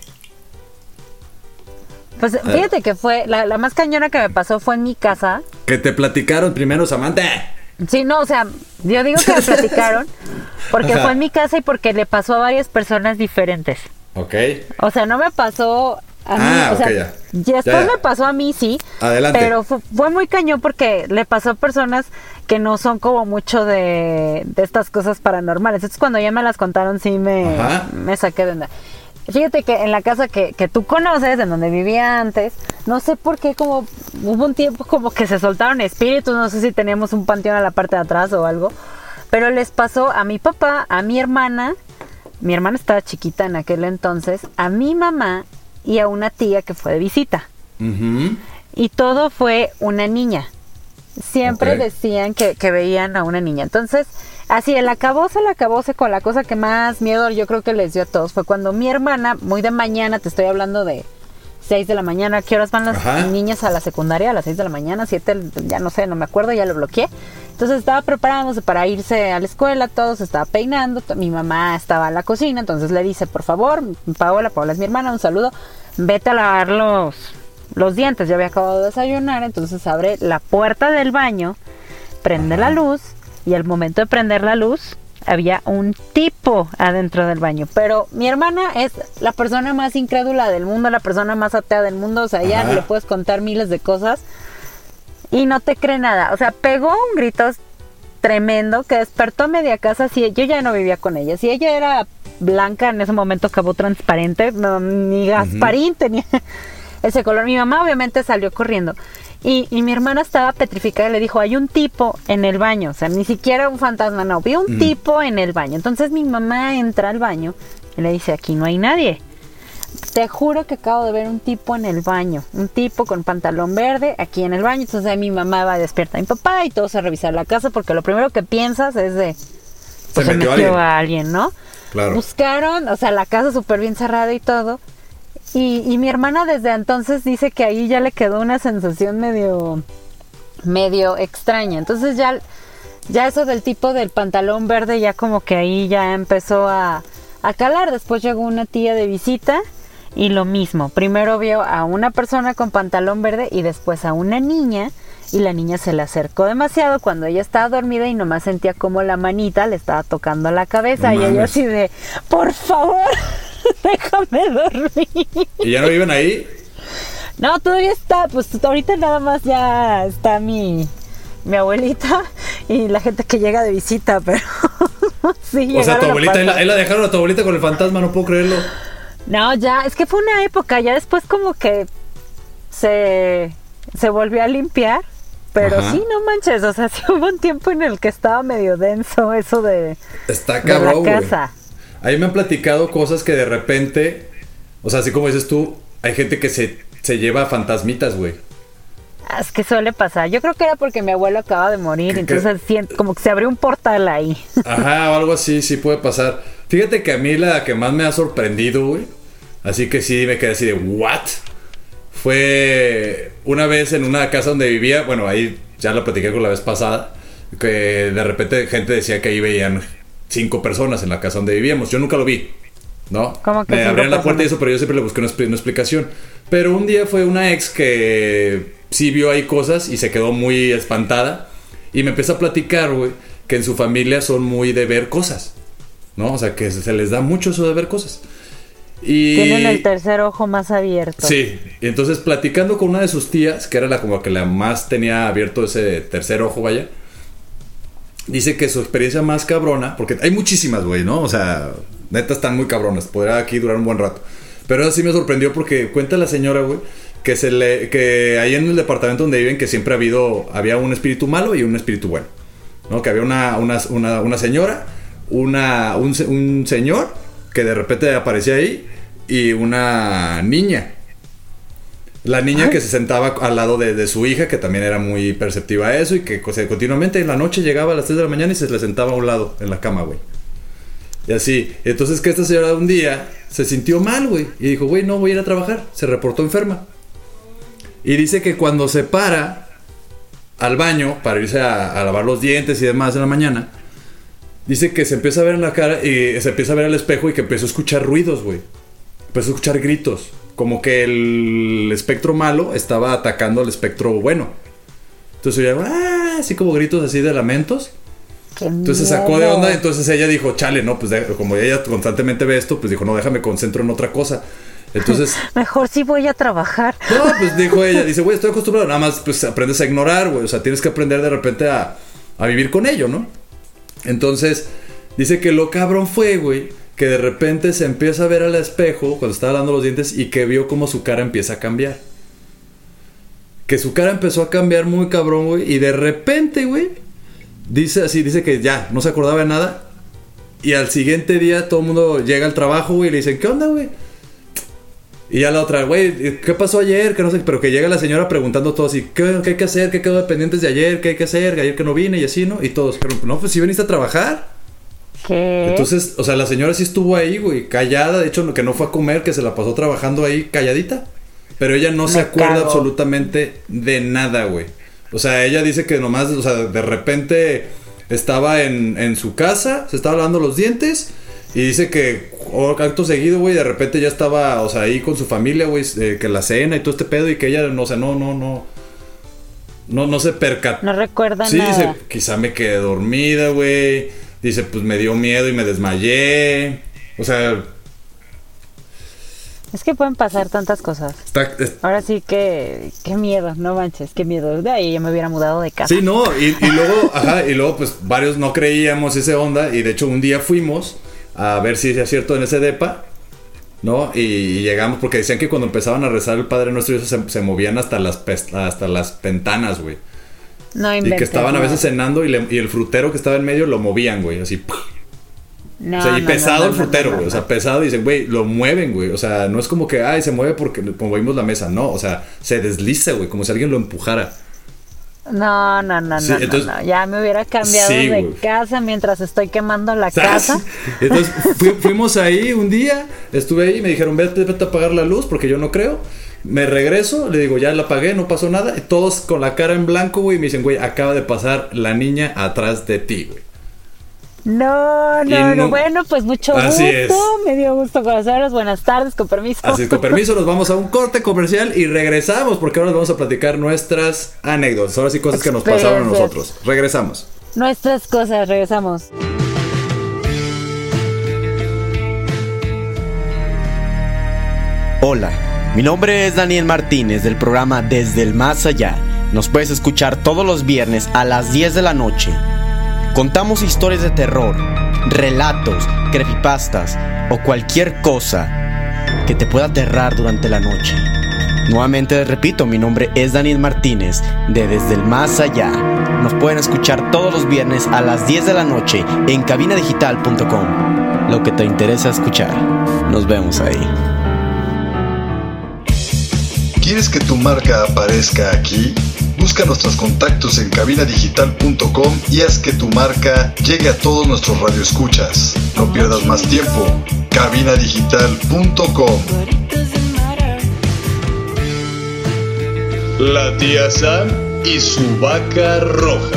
Pues fíjate que fue, la, la más cañona que me pasó fue en mi casa. Que te platicaron primero, Samantha. Sí, no, o sea, yo digo que me platicaron porque Ajá. fue en mi casa y porque le pasó a varias personas diferentes. Ok. O sea, no me pasó a mí, Ah, o sea, ok, ya. y después Ya, ya. me pasó a mí, sí. Adelante. Pero fue, fue muy cañón porque le pasó a personas que no son como mucho de, de estas cosas paranormales. Entonces cuando ya me las contaron sí me, Ajá. me saqué de onda. Fíjate que en la casa que, que tú conoces, en donde vivía antes, no sé por qué, como hubo un tiempo como que se soltaron espíritus, no sé si teníamos un panteón a la parte de atrás o algo, pero les pasó a mi papá, a mi hermana, mi hermana estaba chiquita en aquel entonces, a mi mamá y a una tía que fue de visita. Ujú. Y todo fue una niña. Siempre Ok. decían que, que veían a una niña. Entonces, así, el acabose, el acabose con la cosa que más miedo yo creo que les dio a todos fue cuando mi hermana, muy de mañana, te estoy hablando de seis de la mañana. ¿Qué horas van las Ajá. niñas a la secundaria? A las seis de la mañana, siete, ya no sé, no me acuerdo, ya lo bloqueé. Entonces estaba preparándose para irse a la escuela, todo se estaba peinando, t- mi mamá estaba en la cocina, entonces le dice, por favor, Paola, Paola es mi hermana, un saludo, vete a lavar los, los dientes. Yo había acabado de desayunar, entonces abre la puerta del baño, prende la luz, y al momento de prender la luz, había un tipo adentro del baño. Pero mi hermana es la persona más incrédula del mundo, la persona más atea del mundo. O sea, ya Ajá. le puedes contar miles de cosas y no te cree nada. O sea, pegó un grito tremendo que despertó a media casa. Si yo ya no vivía con ella, si ella era blanca, en ese momento acabó transparente, no, ni Gasparín uh-huh. tenía ese color. Mi mamá obviamente salió corriendo. Y, y mi hermana estaba petrificada y le dijo, hay un tipo en el baño. O sea, ni siquiera un fantasma, no. Vi un mm. tipo en el baño. Entonces mi mamá entra al baño y le dice, aquí no hay nadie. Te juro que acabo de ver un tipo en el baño. Un tipo con pantalón verde aquí en el baño. Entonces ahí mi mamá va a despertar a mi papá y todos a revisar la casa. Porque lo primero que piensas es de... Pues se, se metió, metió a alguien, ¿no? Claro. Buscaron, o sea, la casa súper bien cerrada y todo. Y, y mi hermana desde entonces dice que ahí ya le quedó una sensación medio medio extraña. Entonces ya, ya eso del tipo del pantalón verde ya como que ahí ya empezó a, a calar. Después llegó una tía de visita y lo mismo. Primero vio a una persona con pantalón verde y después a una niña. Y la niña se le acercó demasiado cuando ella estaba dormida y nomás sentía como la manita le estaba tocando la cabeza. No y ella así de, por favor, déjame dormir. ¿Y ya no viven ahí? No, todavía está, pues ahorita nada más ya está mi, mi abuelita y la gente que llega de visita, pero sí. O sea, tu abuelita, ahí la, ahí la dejaron a tu abuelita con el fantasma, no puedo creerlo. No, ya, es que fue una época, ya después como que se, se volvió a limpiar. Pero Ajá. sí, no manches, o sea, sí hubo un tiempo en el que estaba medio denso eso de, Está cabrón, de la casa. Ahí me han platicado cosas que de repente, o sea, así como dices tú, hay gente que se, se lleva fantasmitas, güey. Es que suele pasar. Yo creo que era porque mi abuelo acaba de morir, entonces siento, como que se abrió un portal ahí. Ajá, o algo así, sí puede pasar. Fíjate que a mí la que más me ha sorprendido, güey, así que sí me quedé así de, ¿what? Fue una vez en una casa donde vivía, bueno, ahí ya lo platiqué con la vez pasada, que de repente gente decía que ahí veían cinco personas en la casa donde vivíamos. Yo nunca lo vi, ¿no? ¿Cómo que me abrían la puerta y eso, pero yo siempre le busqué una, una explicación. Pero un día fue una ex que sí vio ahí cosas y se quedó muy espantada y me empezó a platicar, güey, que en su familia son muy de ver cosas, ¿no? O sea, que se les da mucho eso de ver cosas. Y... tienen el tercer ojo más abierto. Sí, y entonces platicando con una de sus tías, que era la como que la más tenía abierto ese tercer ojo, vaya, dice que su experiencia más cabrona, porque hay muchísimas, güey, ¿no? O sea, neta están muy cabronas, podrá aquí durar un buen rato. Pero eso sí me sorprendió porque cuenta la señora, güey, que se le que ahí en el departamento donde viven que siempre ha habido había un espíritu malo y un espíritu bueno, ¿no? Que había una una una, una señora, una un, un señor que de repente aparecía ahí y una niña. La niña Ay. que se sentaba al lado de, de su hija, que también era muy perceptiva a eso y que o sea, continuamente en la noche llegaba a las tres de la mañana y se le sentaba a un lado en la cama, güey. Y así. Entonces que esta señora un día se sintió mal, güey, y dijo, güey, no voy a ir a trabajar. Se reportó enferma. Y dice que cuando se para al baño para irse a, a lavar los dientes y demás en la mañana, dice que se empieza a ver en la cara y se empieza a ver al espejo y que empezó a escuchar ruidos, güey. Empezó a escuchar gritos. Como que el espectro malo estaba atacando al espectro bueno. Entonces oía, ¡ah! Así como gritos así de lamentos. Qué entonces se sacó de onda. Entonces ella dijo, chale, no, pues de, como ella constantemente ve esto, pues dijo, no, déjame concentro en otra cosa. Entonces mejor sí voy a trabajar. No, pues dijo ella, dice, güey, estoy acostumbrado. Nada más pues aprendes a ignorar, güey. O sea, tienes que aprender de repente a, a vivir con ello, ¿no? Entonces dice que lo cabrón fue, güey, que de repente se empieza a ver al espejo cuando estaba lavando los dientes y que vio como su cara empieza a cambiar. Que su cara empezó a cambiar muy cabrón, güey. Y de repente, güey, dice así, dice que ya, no se acordaba de nada. Y al siguiente día todo el mundo llega al trabajo, güey, y le dicen, ¿qué onda, güey? Y ya la otra, güey, ¿qué pasó ayer? Que no sé, pero que llega la señora preguntando todo así, ¿qué, qué hay que hacer? ¿Qué quedó de pendientes de ayer? ¿Qué hay que hacer? Ayer que no vine y así, ¿no? Y todos, pero no, pues sí veniste a trabajar. ¿Qué? Entonces, o sea, la señora sí estuvo ahí, güey, callada. De hecho, que no fue a comer, que se la pasó trabajando ahí calladita. pero ella no se Me acuerda cago. absolutamente de nada, güey. O sea, ella dice que nomás, o sea, de repente estaba en, en su casa, se estaba lavando los dientes y dice que oh, acto seguido, güey, de repente ya estaba, o sea, ahí con su familia, güey, eh, que la cena y todo este pedo y que ella, no, o sea, no, no, no, no, no se percató. No recuerda Sí, nada. dice, quizá me quedé dormida, güey. Dice, pues me dio miedo y me desmayé. O sea, Es que pueden pasar tantas cosas. está, es- Ahora sí que... Qué miedo, no manches, qué miedo. De ahí ya me hubiera mudado de casa. sí, no, y, y luego, ajá, y luego pues varios no creíamos ese onda y de hecho un día fuimos a ver si es cierto en ese depa, ¿no? Y, y llegamos porque decían que cuando empezaban a rezar el Padre Nuestro se, se movían hasta las pes- hasta las ventanas, güey. No Y inventes. que estaban a no. veces cenando y, le- y el frutero que estaba en medio lo movían, güey, así. ¡puf! No, O sea, y no, pesado no, el no, frutero, no, güey. no, O sea, no. pesado. Y dicen, güey, lo mueven, güey. O sea, no es como que, ay, se mueve porque movimos la mesa. No, o sea, se desliza, güey. Como si alguien lo empujara. No, no, no, Sí, no, no, entonces- no. Ya me hubiera cambiado Sí, de güey. casa mientras estoy quemando la ¡Sas! casa. Entonces fui- fuimos ahí un día. Estuve ahí. Me dijeron, vete, vete a apagar la luz porque yo no creo. Me regreso. Le digo, ya la apagué, no pasó nada. Y todos con la cara en blanco, güey. Y me dicen, güey, acaba de pasar la niña atrás de ti, güey. No, Y no, no. no- Bueno, pues mucho Así gusto. es. Me dio gusto conoceros. Buenas tardes, con permiso. Así es, con permiso, nos vamos a un corte comercial y regresamos porque ahora les vamos a platicar nuestras anécdotas. Ahora sí, cosas que nos pasaron a Experiencias. nosotros. Regresamos. Nuestras cosas, regresamos. Hola, mi nombre es Daniel Martínez del programa Desde el Más Allá. Nos puedes escuchar todos los viernes a las diez de la noche. Contamos historias de terror, relatos, creepypastas o cualquier cosa que te pueda aterrar durante la noche. Nuevamente les repito, mi nombre es Daniel Martínez de Desde el Más Allá. Nos pueden escuchar todos los viernes a las diez de la noche en cabina digital punto com. Lo que te interesa escuchar. Nos vemos ahí. ¿Quieres que tu marca aparezca aquí? Busca nuestros contactos en cabina digital punto com y haz que tu marca llegue a todos nuestros radioescuchas. No pierdas más tiempo. cabina digital punto com. La tía Sam y su vaca roja.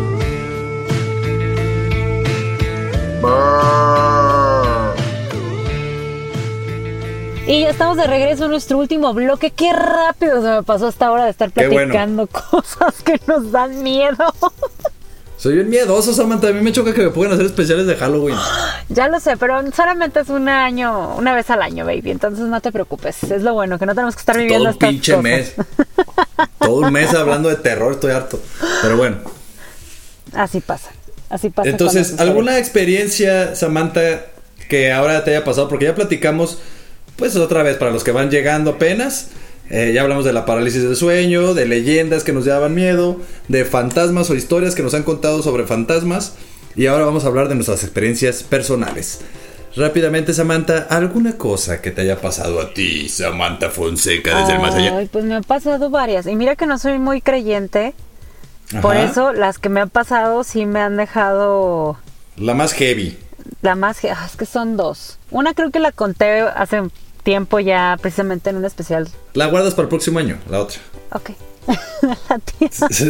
Y ya estamos de regreso en nuestro último bloque. Qué rápido se me pasó esta hora de estar Qué bueno. platicando cosas que nos dan miedo. Soy bien miedoso, Samantha. A mí me choca que me pongan a hacer especiales de Halloween. Ya lo sé, pero solamente es un año, una vez al año, baby. Entonces no te preocupes. Es lo bueno, que no tenemos que estar viviendo Todo un estas pinche cosas. mes. Todo un mes hablando de terror, estoy harto. Pero bueno. Así pasa. Así pasa. Entonces, con las ¿alguna experiencia, Samantha, que ahora te haya pasado? Porque ya platicamos, pues otra vez, para los que van llegando apenas. Eh, ya hablamos de la parálisis del sueño, de leyendas que nos daban miedo, de fantasmas o historias que nos han contado sobre fantasmas. Y ahora vamos a hablar de nuestras experiencias personales. Rápidamente, Samantha, ¿alguna cosa que te haya pasado a ti, Samantha Fonseca, desde el más allá? Ay, pues me han pasado varias. Y mira que no soy muy creyente. Por Ajá. eso las que me han pasado sí me han dejado La más heavy. la más... ge- ah, es que son dos. Una creo que la conté hace tiempo ya, precisamente en un especial. La guardas para el próximo año, la otra. Ok. La tía. Si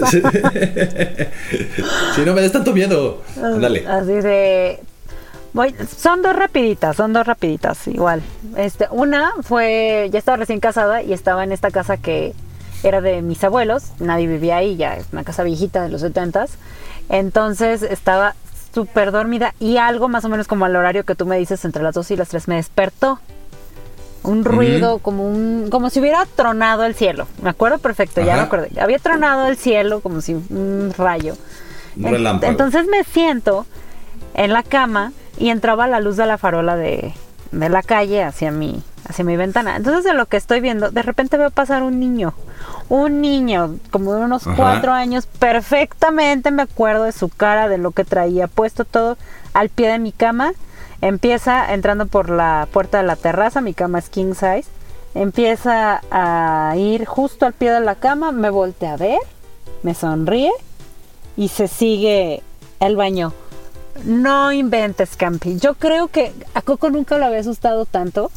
no me des tanto miedo. Ándale. Así de... Voy, son dos rapiditas, son dos rapiditas, igual. Este, una fue, ya estaba recién casada y estaba en esta casa que era de mis abuelos, nadie vivía ahí, ya es una casa viejita de los setentas. Entonces estaba súper dormida y algo más o menos como al horario que tú me dices, entre las dos y las tres, me despertó. Un ruido, como un, como si hubiera tronado el cielo. Me acuerdo perfecto, ya Ajá. me acordé. Había tronado el cielo como si un rayo. Un relámpago. Entonces me siento en la cama y entraba la luz de la farola de, de la calle hacia mi, hacia mi ventana. Entonces de lo que estoy viendo, de repente veo pasar un niño. Un niño, como de unos Ajá. cuatro años, perfectamente me acuerdo de su cara, de lo que traía puesto todo al pie de mi cama. Empieza entrando por la puerta de la terraza, mi cama es king size. Empieza a ir justo al pie de la cama, me voltea a ver, me sonríe y se sigue el baño. No inventes, Campi. Yo creo que a Coco nunca lo había asustado tanto,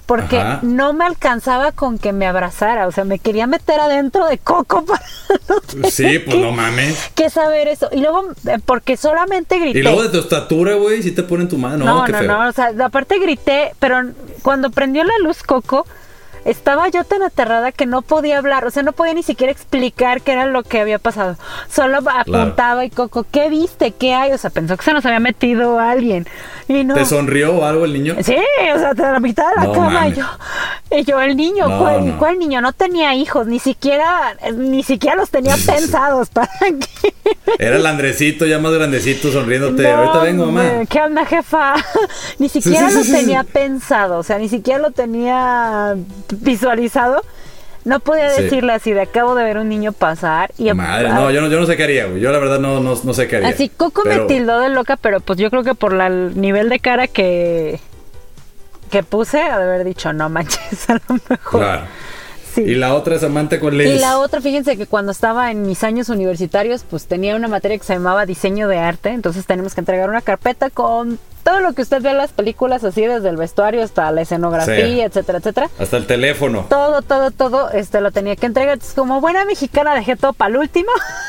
porque Ajá. no me alcanzaba con que me abrazara, o sea, me quería meter adentro de Coco para no tener Sí, pues que, no mames. que saber eso. Y luego, eh, porque solamente grité. Y luego de tu estatura, güey, si te ponen tu mano. No, qué no, feo. no, o sea, aparte grité, pero cuando prendió la luz Coco, estaba yo tan aterrada que no podía hablar, o sea, no podía ni siquiera explicar qué era lo que había pasado. Solo apuntaba claro. Y Coco, ¿qué viste? ¿Qué hay? O sea, pensó que se nos había metido alguien. Y no. ¿Te sonrió o algo el niño? Sí, o sea, de la mitad de la no, cama. Y yo, y yo, el niño, no, ¿cuál, no. ¿cuál niño? No tenía hijos, ni siquiera, ni siquiera los tenía pensados para que... Era el Andresito ya más grandecito sonriéndote. No, ahorita vengo, mamá. ¿Qué onda, jefa? Ni siquiera sí, sí, lo sí, tenía sí. pensado, o sea, ni siquiera lo tenía visualizado. No podía Sí. decirle así de acabo de ver un niño pasar y Madre, no, yo no, yo no sé qué haría, güey. Yo la verdad no, no, no sé qué haría. así Coco pero... me tildó de loca, pero pues yo creo que por la, el nivel de cara que que puse, ha de haber dicho, no manches, a lo mejor. Claro. Sí. Y la otra es amante con Liz. Y la otra, fíjense que cuando estaba en mis años universitarios, pues tenía una materia que se llamaba diseño de arte, entonces tenemos que entregar una carpeta con todo lo que usted ve en las películas, así desde el vestuario hasta la escenografía, sí. etcétera, etcétera. Hasta el teléfono. Todo, todo, todo, este lo tenía que entregar. Entonces, como buena mexicana dejé todo para el último.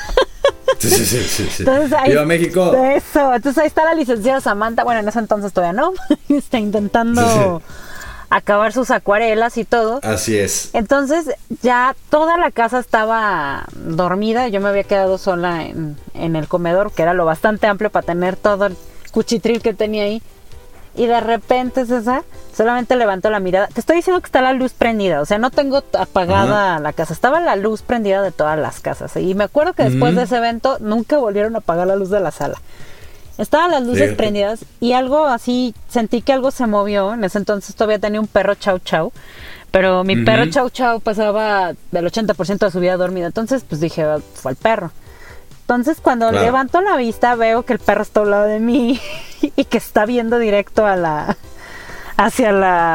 Sí, sí, sí, sí, sí. Entonces, ahí, ¡Viva México! Eso, entonces ahí está la licenciada Samantha, bueno, en ese entonces todavía no, está intentando sí, sí. acabar sus acuarelas y todo. Así es. Entonces ya toda la casa estaba dormida, yo me había quedado sola en, en el comedor, que era lo bastante amplio para tener todo el cuchitril que tenía ahí. Y de repente, César, solamente levantó la mirada. Te estoy diciendo que está la luz prendida, o sea, no tengo apagada uh-huh. la casa, estaba la luz prendida de todas las casas. Y me acuerdo que después uh-huh. de ese evento nunca volvieron a apagar la luz de la sala. Estaban las luces sí. prendidas y algo así, sentí que algo se movió. En ese entonces todavía tenía un perro Chau Chau, pero mi uh-huh. perro Chau Chau pasaba del ochenta por ciento de su vida dormido. Entonces pues dije, fue el perro. Entonces cuando claro. levanto la vista veo que el perro está a un lado de mí y que está viendo directo a la hacia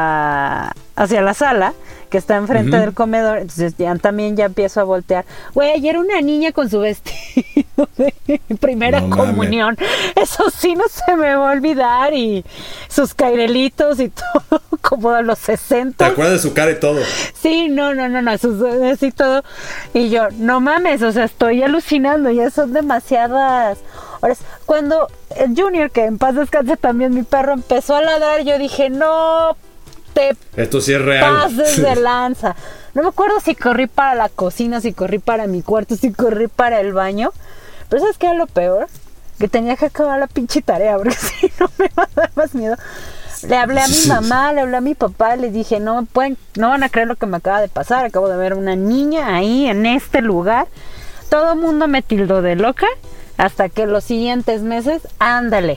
la hacia la sala que está enfrente uh-huh. del comedor. Entonces ya también ya empiezo a voltear. Güey, era una niña con su vestido de primera no, comunión. Mame. Eso sí no se me va a olvidar. Y sus cairelitos y todo, como de los sesenta. ¿Te acuerdas de su cara y todo? Sí, no, no, no, no, sus así todo. Y yo, no mames, o sea, estoy alucinando. Ya son demasiadas horas. Cuando el Junior, que en paz descanse también, mi perro, empezó a ladrar, yo dije, no te esto sí es real. Pases de lanza. No me acuerdo si corrí para la cocina, si corrí para mi cuarto, si corrí para el baño. Pero ¿sabes qué era lo peor? Que tenía que acabar la pinche tarea, porque si no me va a dar más miedo. Le hablé a mi mamá, le hablé a mi papá, les dije, no pueden, no van a creer lo que me acaba de pasar. Acabo de ver una niña ahí en este lugar. Todo el mundo me tildó de loca. Hasta que los siguientes meses, ándale.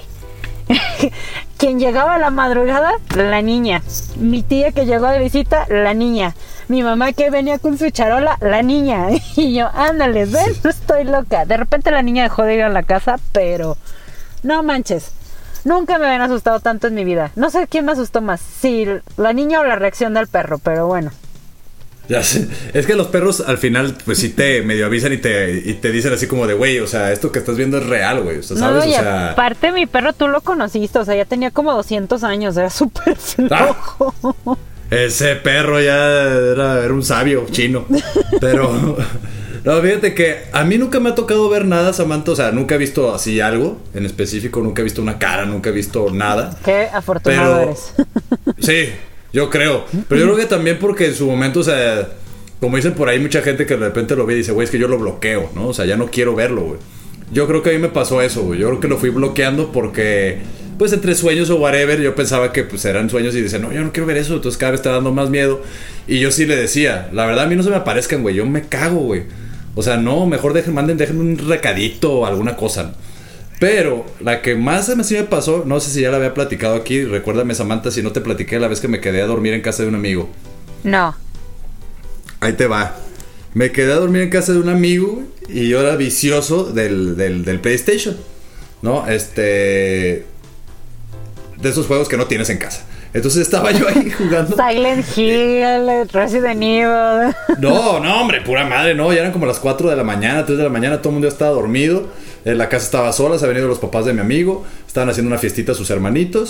Quien llegaba a la madrugada, la niña. Mi tía que llegó de visita, la niña. Mi mamá que venía con su charola, la niña. Y yo, ándale, ven, no estoy loca. De repente la niña dejó de ir a la casa, pero no manches, nunca me habían asustado tanto en mi vida. No sé quién me asustó más, si la niña o la reacción del perro, pero bueno. Ya sé. Es que los perros al final pues sí te medio avisan y te, y te dicen así como de güey, o sea, esto que estás viendo es real, güey, o sea, ¿sabes? No, y o sea... aparte mi perro tú lo conociste, o sea, ya tenía como doscientos años, era súper flojo. Ah, ese perro ya era, era un sabio chino, pero... No, fíjate que a mí nunca me ha tocado ver nada, Samantha, o sea, nunca he visto así algo en específico, nunca he visto una cara, nunca he visto nada. Qué afortunado pero... eres. Sí. Yo creo, pero yo creo que también porque en su momento, o sea, como dicen por ahí mucha gente que de repente lo ve y dice, güey, es que yo lo bloqueo, ¿no? O sea, ya no quiero verlo, güey. Yo creo que a mí me pasó eso, güey. Yo creo que lo fui bloqueando porque, pues, entre sueños o whatever, yo pensaba que, pues, eran sueños y decía, no, yo no quiero ver eso. Entonces cada vez está dando más miedo. Y yo sí le decía, la verdad, a mí no se me aparezcan, güey. Yo me cago, güey. O sea, no, mejor dejen, manden, déjenme un recadito o alguna cosa, ¿no? Pero la que más me, sí me pasó, no sé si ya la había platicado aquí, recuérdame, Samantha, si no te platiqué la vez que me quedé a dormir en casa de un amigo. No. Ahí te va. Me quedé a dormir en casa de un amigo y yo era vicioso del, del, del PlayStation, ¿no? Este... De esos juegos que no tienes en casa. Entonces estaba yo ahí jugando. Silent Hill, Resident Evil. No, no, hombre, pura madre, no. Ya eran como las cuatro de la mañana, tres de la mañana, todo el mundo ya estaba dormido. La casa estaba sola, se habían ido los papás de mi amigo. Estaban haciendo una fiestita a sus hermanitos.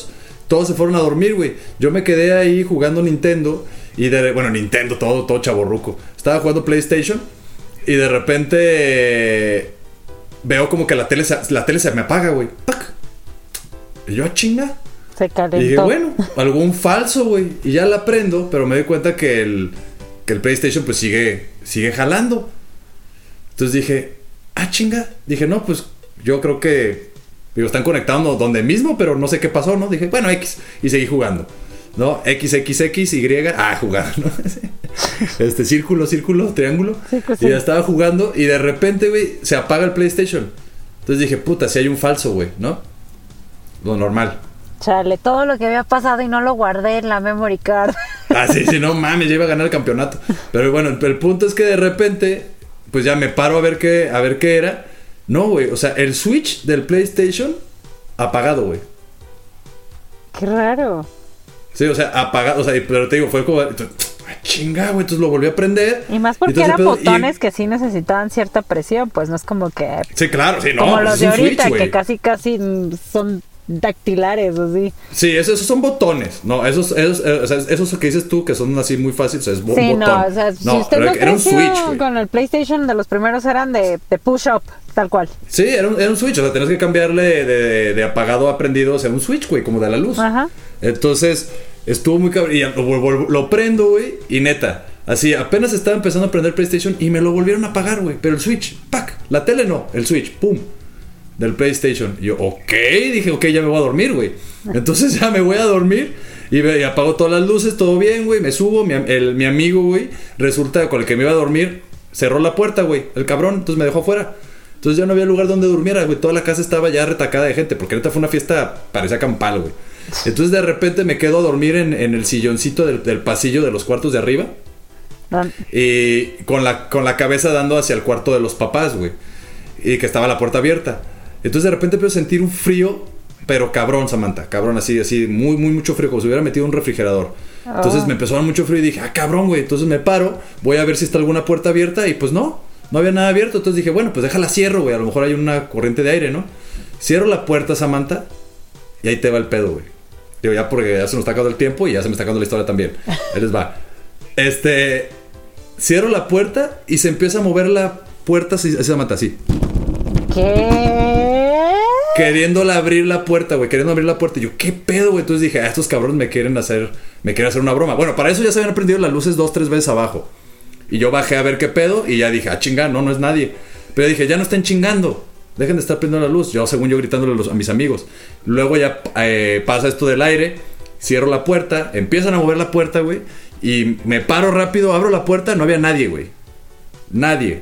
todos se fueron a dormir, güey. Yo me quedé ahí jugando Nintendo. Y de, bueno, Nintendo, todo, todo chavorruco. Estaba jugando PlayStation. Y de repente eh, veo como que la tele se, la tele se me apaga, güey. ¡Pac! Y yo, chinga. Se calentó. Y dije, bueno, algún falso, güey. Y ya la prendo, pero me doy cuenta que el, que el PlayStation pues sigue, sigue jalando. Entonces dije, ah, chinga. Dije, no, pues yo creo que, digo, están conectando donde mismo, pero no sé qué pasó, ¿no? Dije, bueno, X. Y seguí jugando, ¿no? X, X, X, Y. Ah, jugar, ¿no? Este, círculo, círculo, triángulo. Sí, pues sí. Y ya estaba jugando y de repente, güey, se apaga el PlayStation. Entonces dije, puta, si hay un falso, güey, ¿no? Lo normal. Chale, todo lo que había pasado y no lo guardé en la memory card. Ah, sí, sí, no mames, ya iba a ganar el campeonato. Pero bueno, el, el punto es que de repente, pues ya me paro a ver qué, a ver qué era. No, güey, o sea, el switch del PlayStation apagado, güey. Qué raro. Sí, o sea, apagado, o sea, pero te digo, fue como... Chinga, güey, entonces lo volví a prender. Y más porque eran botones y... que sí necesitaban cierta presión, pues no es como que... Sí, claro, sí, no. Como los de ahorita, switch, que casi, casi son dactilares, así. Sí, esos, esos son botones, no, esos, esos, o sea, esos que dices tú que son así muy fáciles, o sea, es un sí, botón. no, o sea, no, si usted lo era un switch, con el PlayStation de los primeros eran de, de push-up, tal cual. Sí, era un, era un switch, o sea, tenías que cambiarle de, de, de apagado a prendido, o sea, un switch, güey, como de la luz. Ajá. Entonces, estuvo muy cabrón, y ya lo, lo, lo prendo, güey, y neta... Así, apenas estaba empezando a prender PlayStation y me lo volvieron a apagar, güey. Pero el Switch, ¡pac! La tele no, el Switch, ¡pum! Del PlayStation. Y yo, ok, dije, ok, ya me voy a dormir, güey. Entonces ya me voy a dormir y, y apago todas las luces, todo bien, güey. Me subo, mi, el, mi amigo, güey, resulta con el que me iba a dormir, cerró la puerta, güey, el cabrón, entonces me dejó afuera. Entonces ya no había lugar donde durmiera, güey. Toda la casa estaba ya retacada de gente, porque ahorita fue una fiesta, parecía campal, güey. Entonces de repente me quedo a dormir en, en el silloncito del, del pasillo de los cuartos de arriba. Y con la, con la cabeza dando hacia el cuarto de los papás, güey. Y que estaba la puerta abierta. Entonces de repente empiezo a sentir un frío, pero cabrón, Samantha. Cabrón, así, así, muy, muy mucho frío, como si hubiera metido un refrigerador. Entonces oh. me empezó a dar mucho frío y dije, ah, cabrón, güey. Entonces me paro, voy a ver si está alguna puerta abierta. Y pues no, no había nada abierto. Entonces dije, bueno, pues déjala cierro, güey. A lo mejor hay una corriente de aire, ¿no? Cierro la puerta, Samantha, y ahí te va el pedo, güey. Digo, ya porque ya se nos está acabando el tiempo y ya se me está acabando la historia también. Ahí les va. Este... Cierro la puerta y se empieza a mover la puerta así, así, Samantha, así. ¿Qué? Queriéndola abrir la puerta, güey. Queriendo abrir la puerta. Y yo, ¿qué pedo, güey? Entonces dije, ah, estos cabrones me quieren hacer... Me quieren hacer una broma. Bueno, para eso ya se habían prendido las luces dos, tres veces abajo. Y yo bajé a ver qué pedo y ya dije, ah, chinga, no, no es nadie. Pero dije, ya no estén chingando. Dejen de estar prendiendo la luz. Yo, según yo, gritándole a, los, a mis amigos. Luego ya eh, pasa esto del aire. Cierro la puerta. Empiezan a mover la puerta, güey. Y me paro rápido, abro la puerta, no había nadie, güey. Nadie.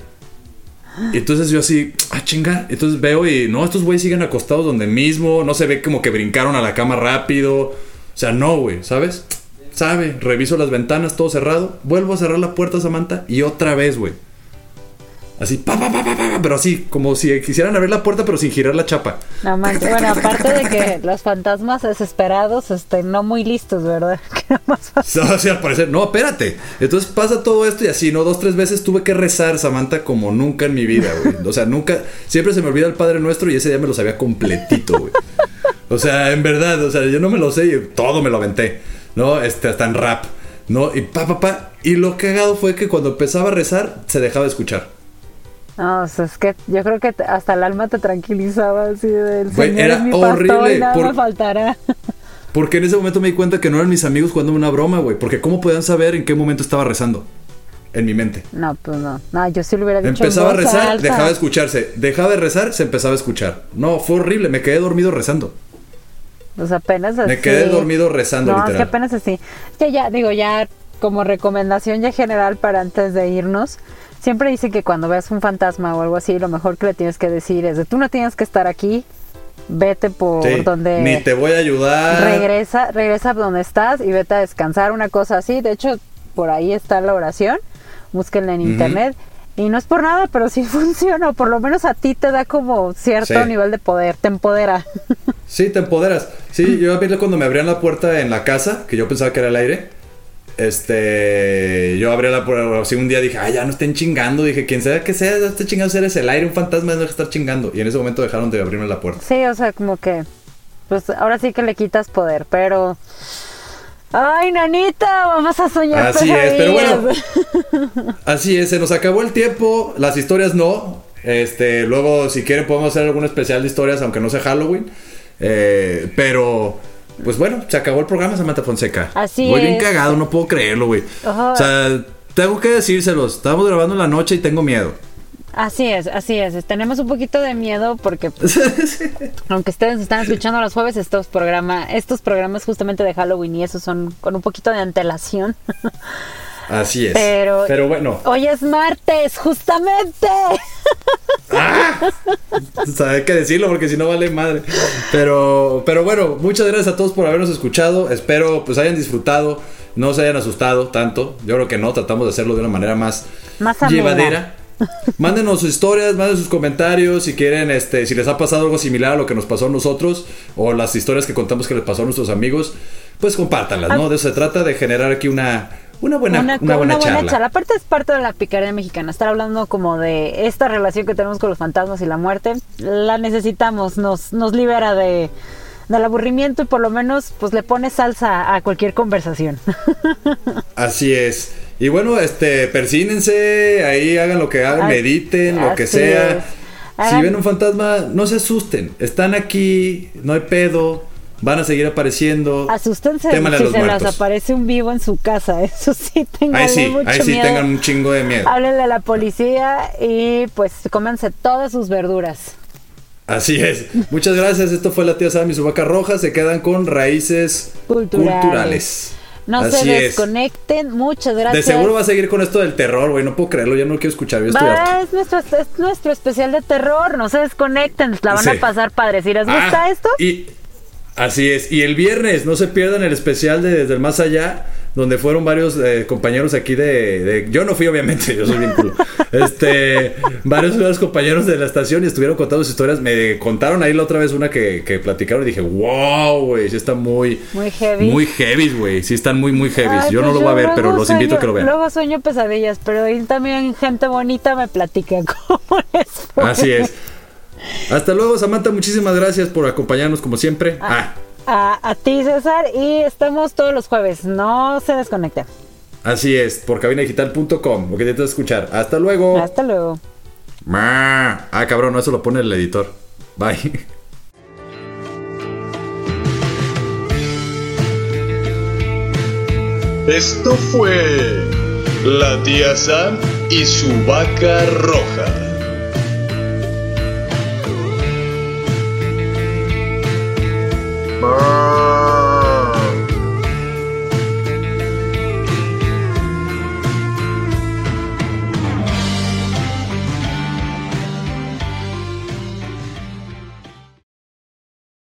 Y entonces yo así, ah, chinga. Entonces veo y no, estos güeyes siguen acostados donde mismo. No se ve como que brincaron a la cama rápido. O sea, no, güey, ¿sabes? Sabe, reviso las ventanas, todo cerrado. Vuelvo a cerrar la puerta, Samantha, y otra vez, güey. Así, pa, pa, pa, pa, pa, pero así, como si quisieran abrir la puerta, pero sin girar la chapa. No más, bueno, aparte de que los fantasmas desesperados, este, no muy listos, ¿verdad? Que más fácil. No, sí, al parecer, no, espérate. Entonces pasa todo esto y así, ¿no? Dos, tres veces tuve que rezar, Samantha, como nunca en mi vida, güey. O sea, nunca, siempre se me olvida el Padre Nuestro y ese día me lo sabía completito, güey. O sea, en verdad, o sea, yo no me lo sé y todo me lo aventé, ¿no? Este, hasta en rap, ¿no? Y pa, pa, pa. Y lo cagado fue que cuando empezaba a rezar, se dejaba de escuchar. No, o sea, es que yo creo que hasta el alma te tranquilizaba así del Güey, Señor era es mi horrible, pastor y nada por... me faltará. Porque en ese momento me di cuenta que no eran mis amigos jugándome una broma, güey. Porque ¿cómo podían saber en qué momento estaba rezando? En mi mente. No, pues no. No, yo sí lo hubiera dicho. Empezaba a rezar, alta. dejaba de escucharse. Dejaba de rezar, se empezaba a escuchar. No, fue horrible. Me quedé dormido rezando. Pues apenas así. Me quedé dormido rezando, no, literal. No, es que apenas así. Es que ya, digo, ya como recomendación ya general para antes de irnos... Siempre dicen que cuando veas un fantasma o algo así, lo mejor que le tienes que decir es de tú no tienes que estar aquí, vete por sí, donde... Ni te voy a ayudar. Regresa, regresa donde estás y vete a descansar, una cosa así. De hecho, por ahí está la oración, búsquenla en uh-huh. internet. Y no es por nada, pero sí funciona, o por lo menos a ti te da como cierto sí. nivel de poder, te empodera. Sí, te empoderas. Sí, yo a mí cuando me abrían la puerta en la casa, que yo pensaba que era el aire... Este, yo abrí la puerta así un día, dije, ay, ya no estén chingando. Dije, quien sea que sea, esté chingando, eres el aire, un fantasma, no deja estar chingando. Y en ese momento dejaron de abrirme la puerta. Sí, o sea, como que pues ahora sí que le quitas poder, pero... Ay, nanita, vamos a soñar. Así es, pero bueno, así es, se nos acabó el tiempo, las historias no. Este, luego si quieren podemos hacer algún especial de historias, aunque no sea Halloween. Eh, pero, pues bueno, se acabó el programa, Samantha Fonseca. Así Voy es. bien cagado, no puedo creerlo, güey. Ajá. O sea, tengo que decírselos, estamos grabando en la noche y tengo miedo. Así es, así es. Tenemos un poquito de miedo porque, pues, aunque ustedes están escuchando los jueves, estos programas, estos programas justamente de Halloween y esos son con un poquito de antelación. Así es. Pero, Pero bueno. Hoy es martes, justamente. ¡Ah! Hay que decirlo porque si no vale madre. Pero, pero bueno, muchas gracias a todos por habernos escuchado. Espero pues hayan disfrutado, no se hayan asustado tanto. Yo creo que no, tratamos de hacerlo de una manera más, más llevadera. Mándenos sus historias, manden sus comentarios si quieren, este, si les ha pasado algo similar a lo que nos pasó a nosotros o las historias que contamos que les pasó a nuestros amigos, pues compártanlas, ¿no? De eso se trata, de generar aquí una una buena una, una buena una charla. buena charla. Aparte es parte de la picardía mexicana, estar hablando como de esta relación que tenemos con los fantasmas y la muerte. La necesitamos, nos nos libera de del aburrimiento y por lo menos pues le pone salsa a cualquier conversación. Así es. Y bueno, este, persínense, ahí hagan lo que hagan, Ay, mediten, lo que así sea. es. Si Hagan- ven un fantasma, no se asusten. Están aquí, no hay pedo, van a seguir apareciendo. Asústense Témanle a si los se muertos. les aparece un vivo en su casa. Eso sí, tengan Ahí sí, mucho ahí sí miedo. tengan un chingo de miedo. Háblenle a la policía y pues cómanse todas sus verduras. Así es. Muchas gracias. Esto fue la tía Sam y su vaca roja. Se quedan con raíces Culturales. culturales. No Así se es. desconecten. Muchas gracias. De seguro va a seguir con esto del terror, güey. No puedo creerlo, ya no lo quiero escuchar. Yo estoy Va, harto. es, nuestro, es nuestro especial de terror. No se desconecten. La van Sí. a pasar padre. Si les gusta Ah, esto, Y así es. Y el viernes no se pierdan el especial de Desde el Más Allá, donde fueron varios eh, compañeros aquí de, de... Yo no fui, obviamente, yo soy bien culo. Este, varios, varios compañeros de la estación y estuvieron contando sus historias. Me contaron ahí la otra vez una que, que platicaron y dije, wow, güey, sí está muy... muy heavy. Muy heavy, güey. Sí están muy, muy heavy. Ay, Yo no pues lo voy a ver, luego pero los invito a que lo vean. Luego sueño pesadillas, pero ahí también gente bonita me platica cómo les fue. Así es. Hasta luego, Samantha. Muchísimas gracias por acompañarnos como siempre. Ah, A, a ti, César, y estamos todos los jueves. No se desconecten. así es. Por cabina digital punto com. Lo que intentas escuchar. Hasta luego. Hasta luego. Ma. Ah, cabrón, no, eso lo pone el editor. Bye. Esto fue la tía Sam y su vaca roja.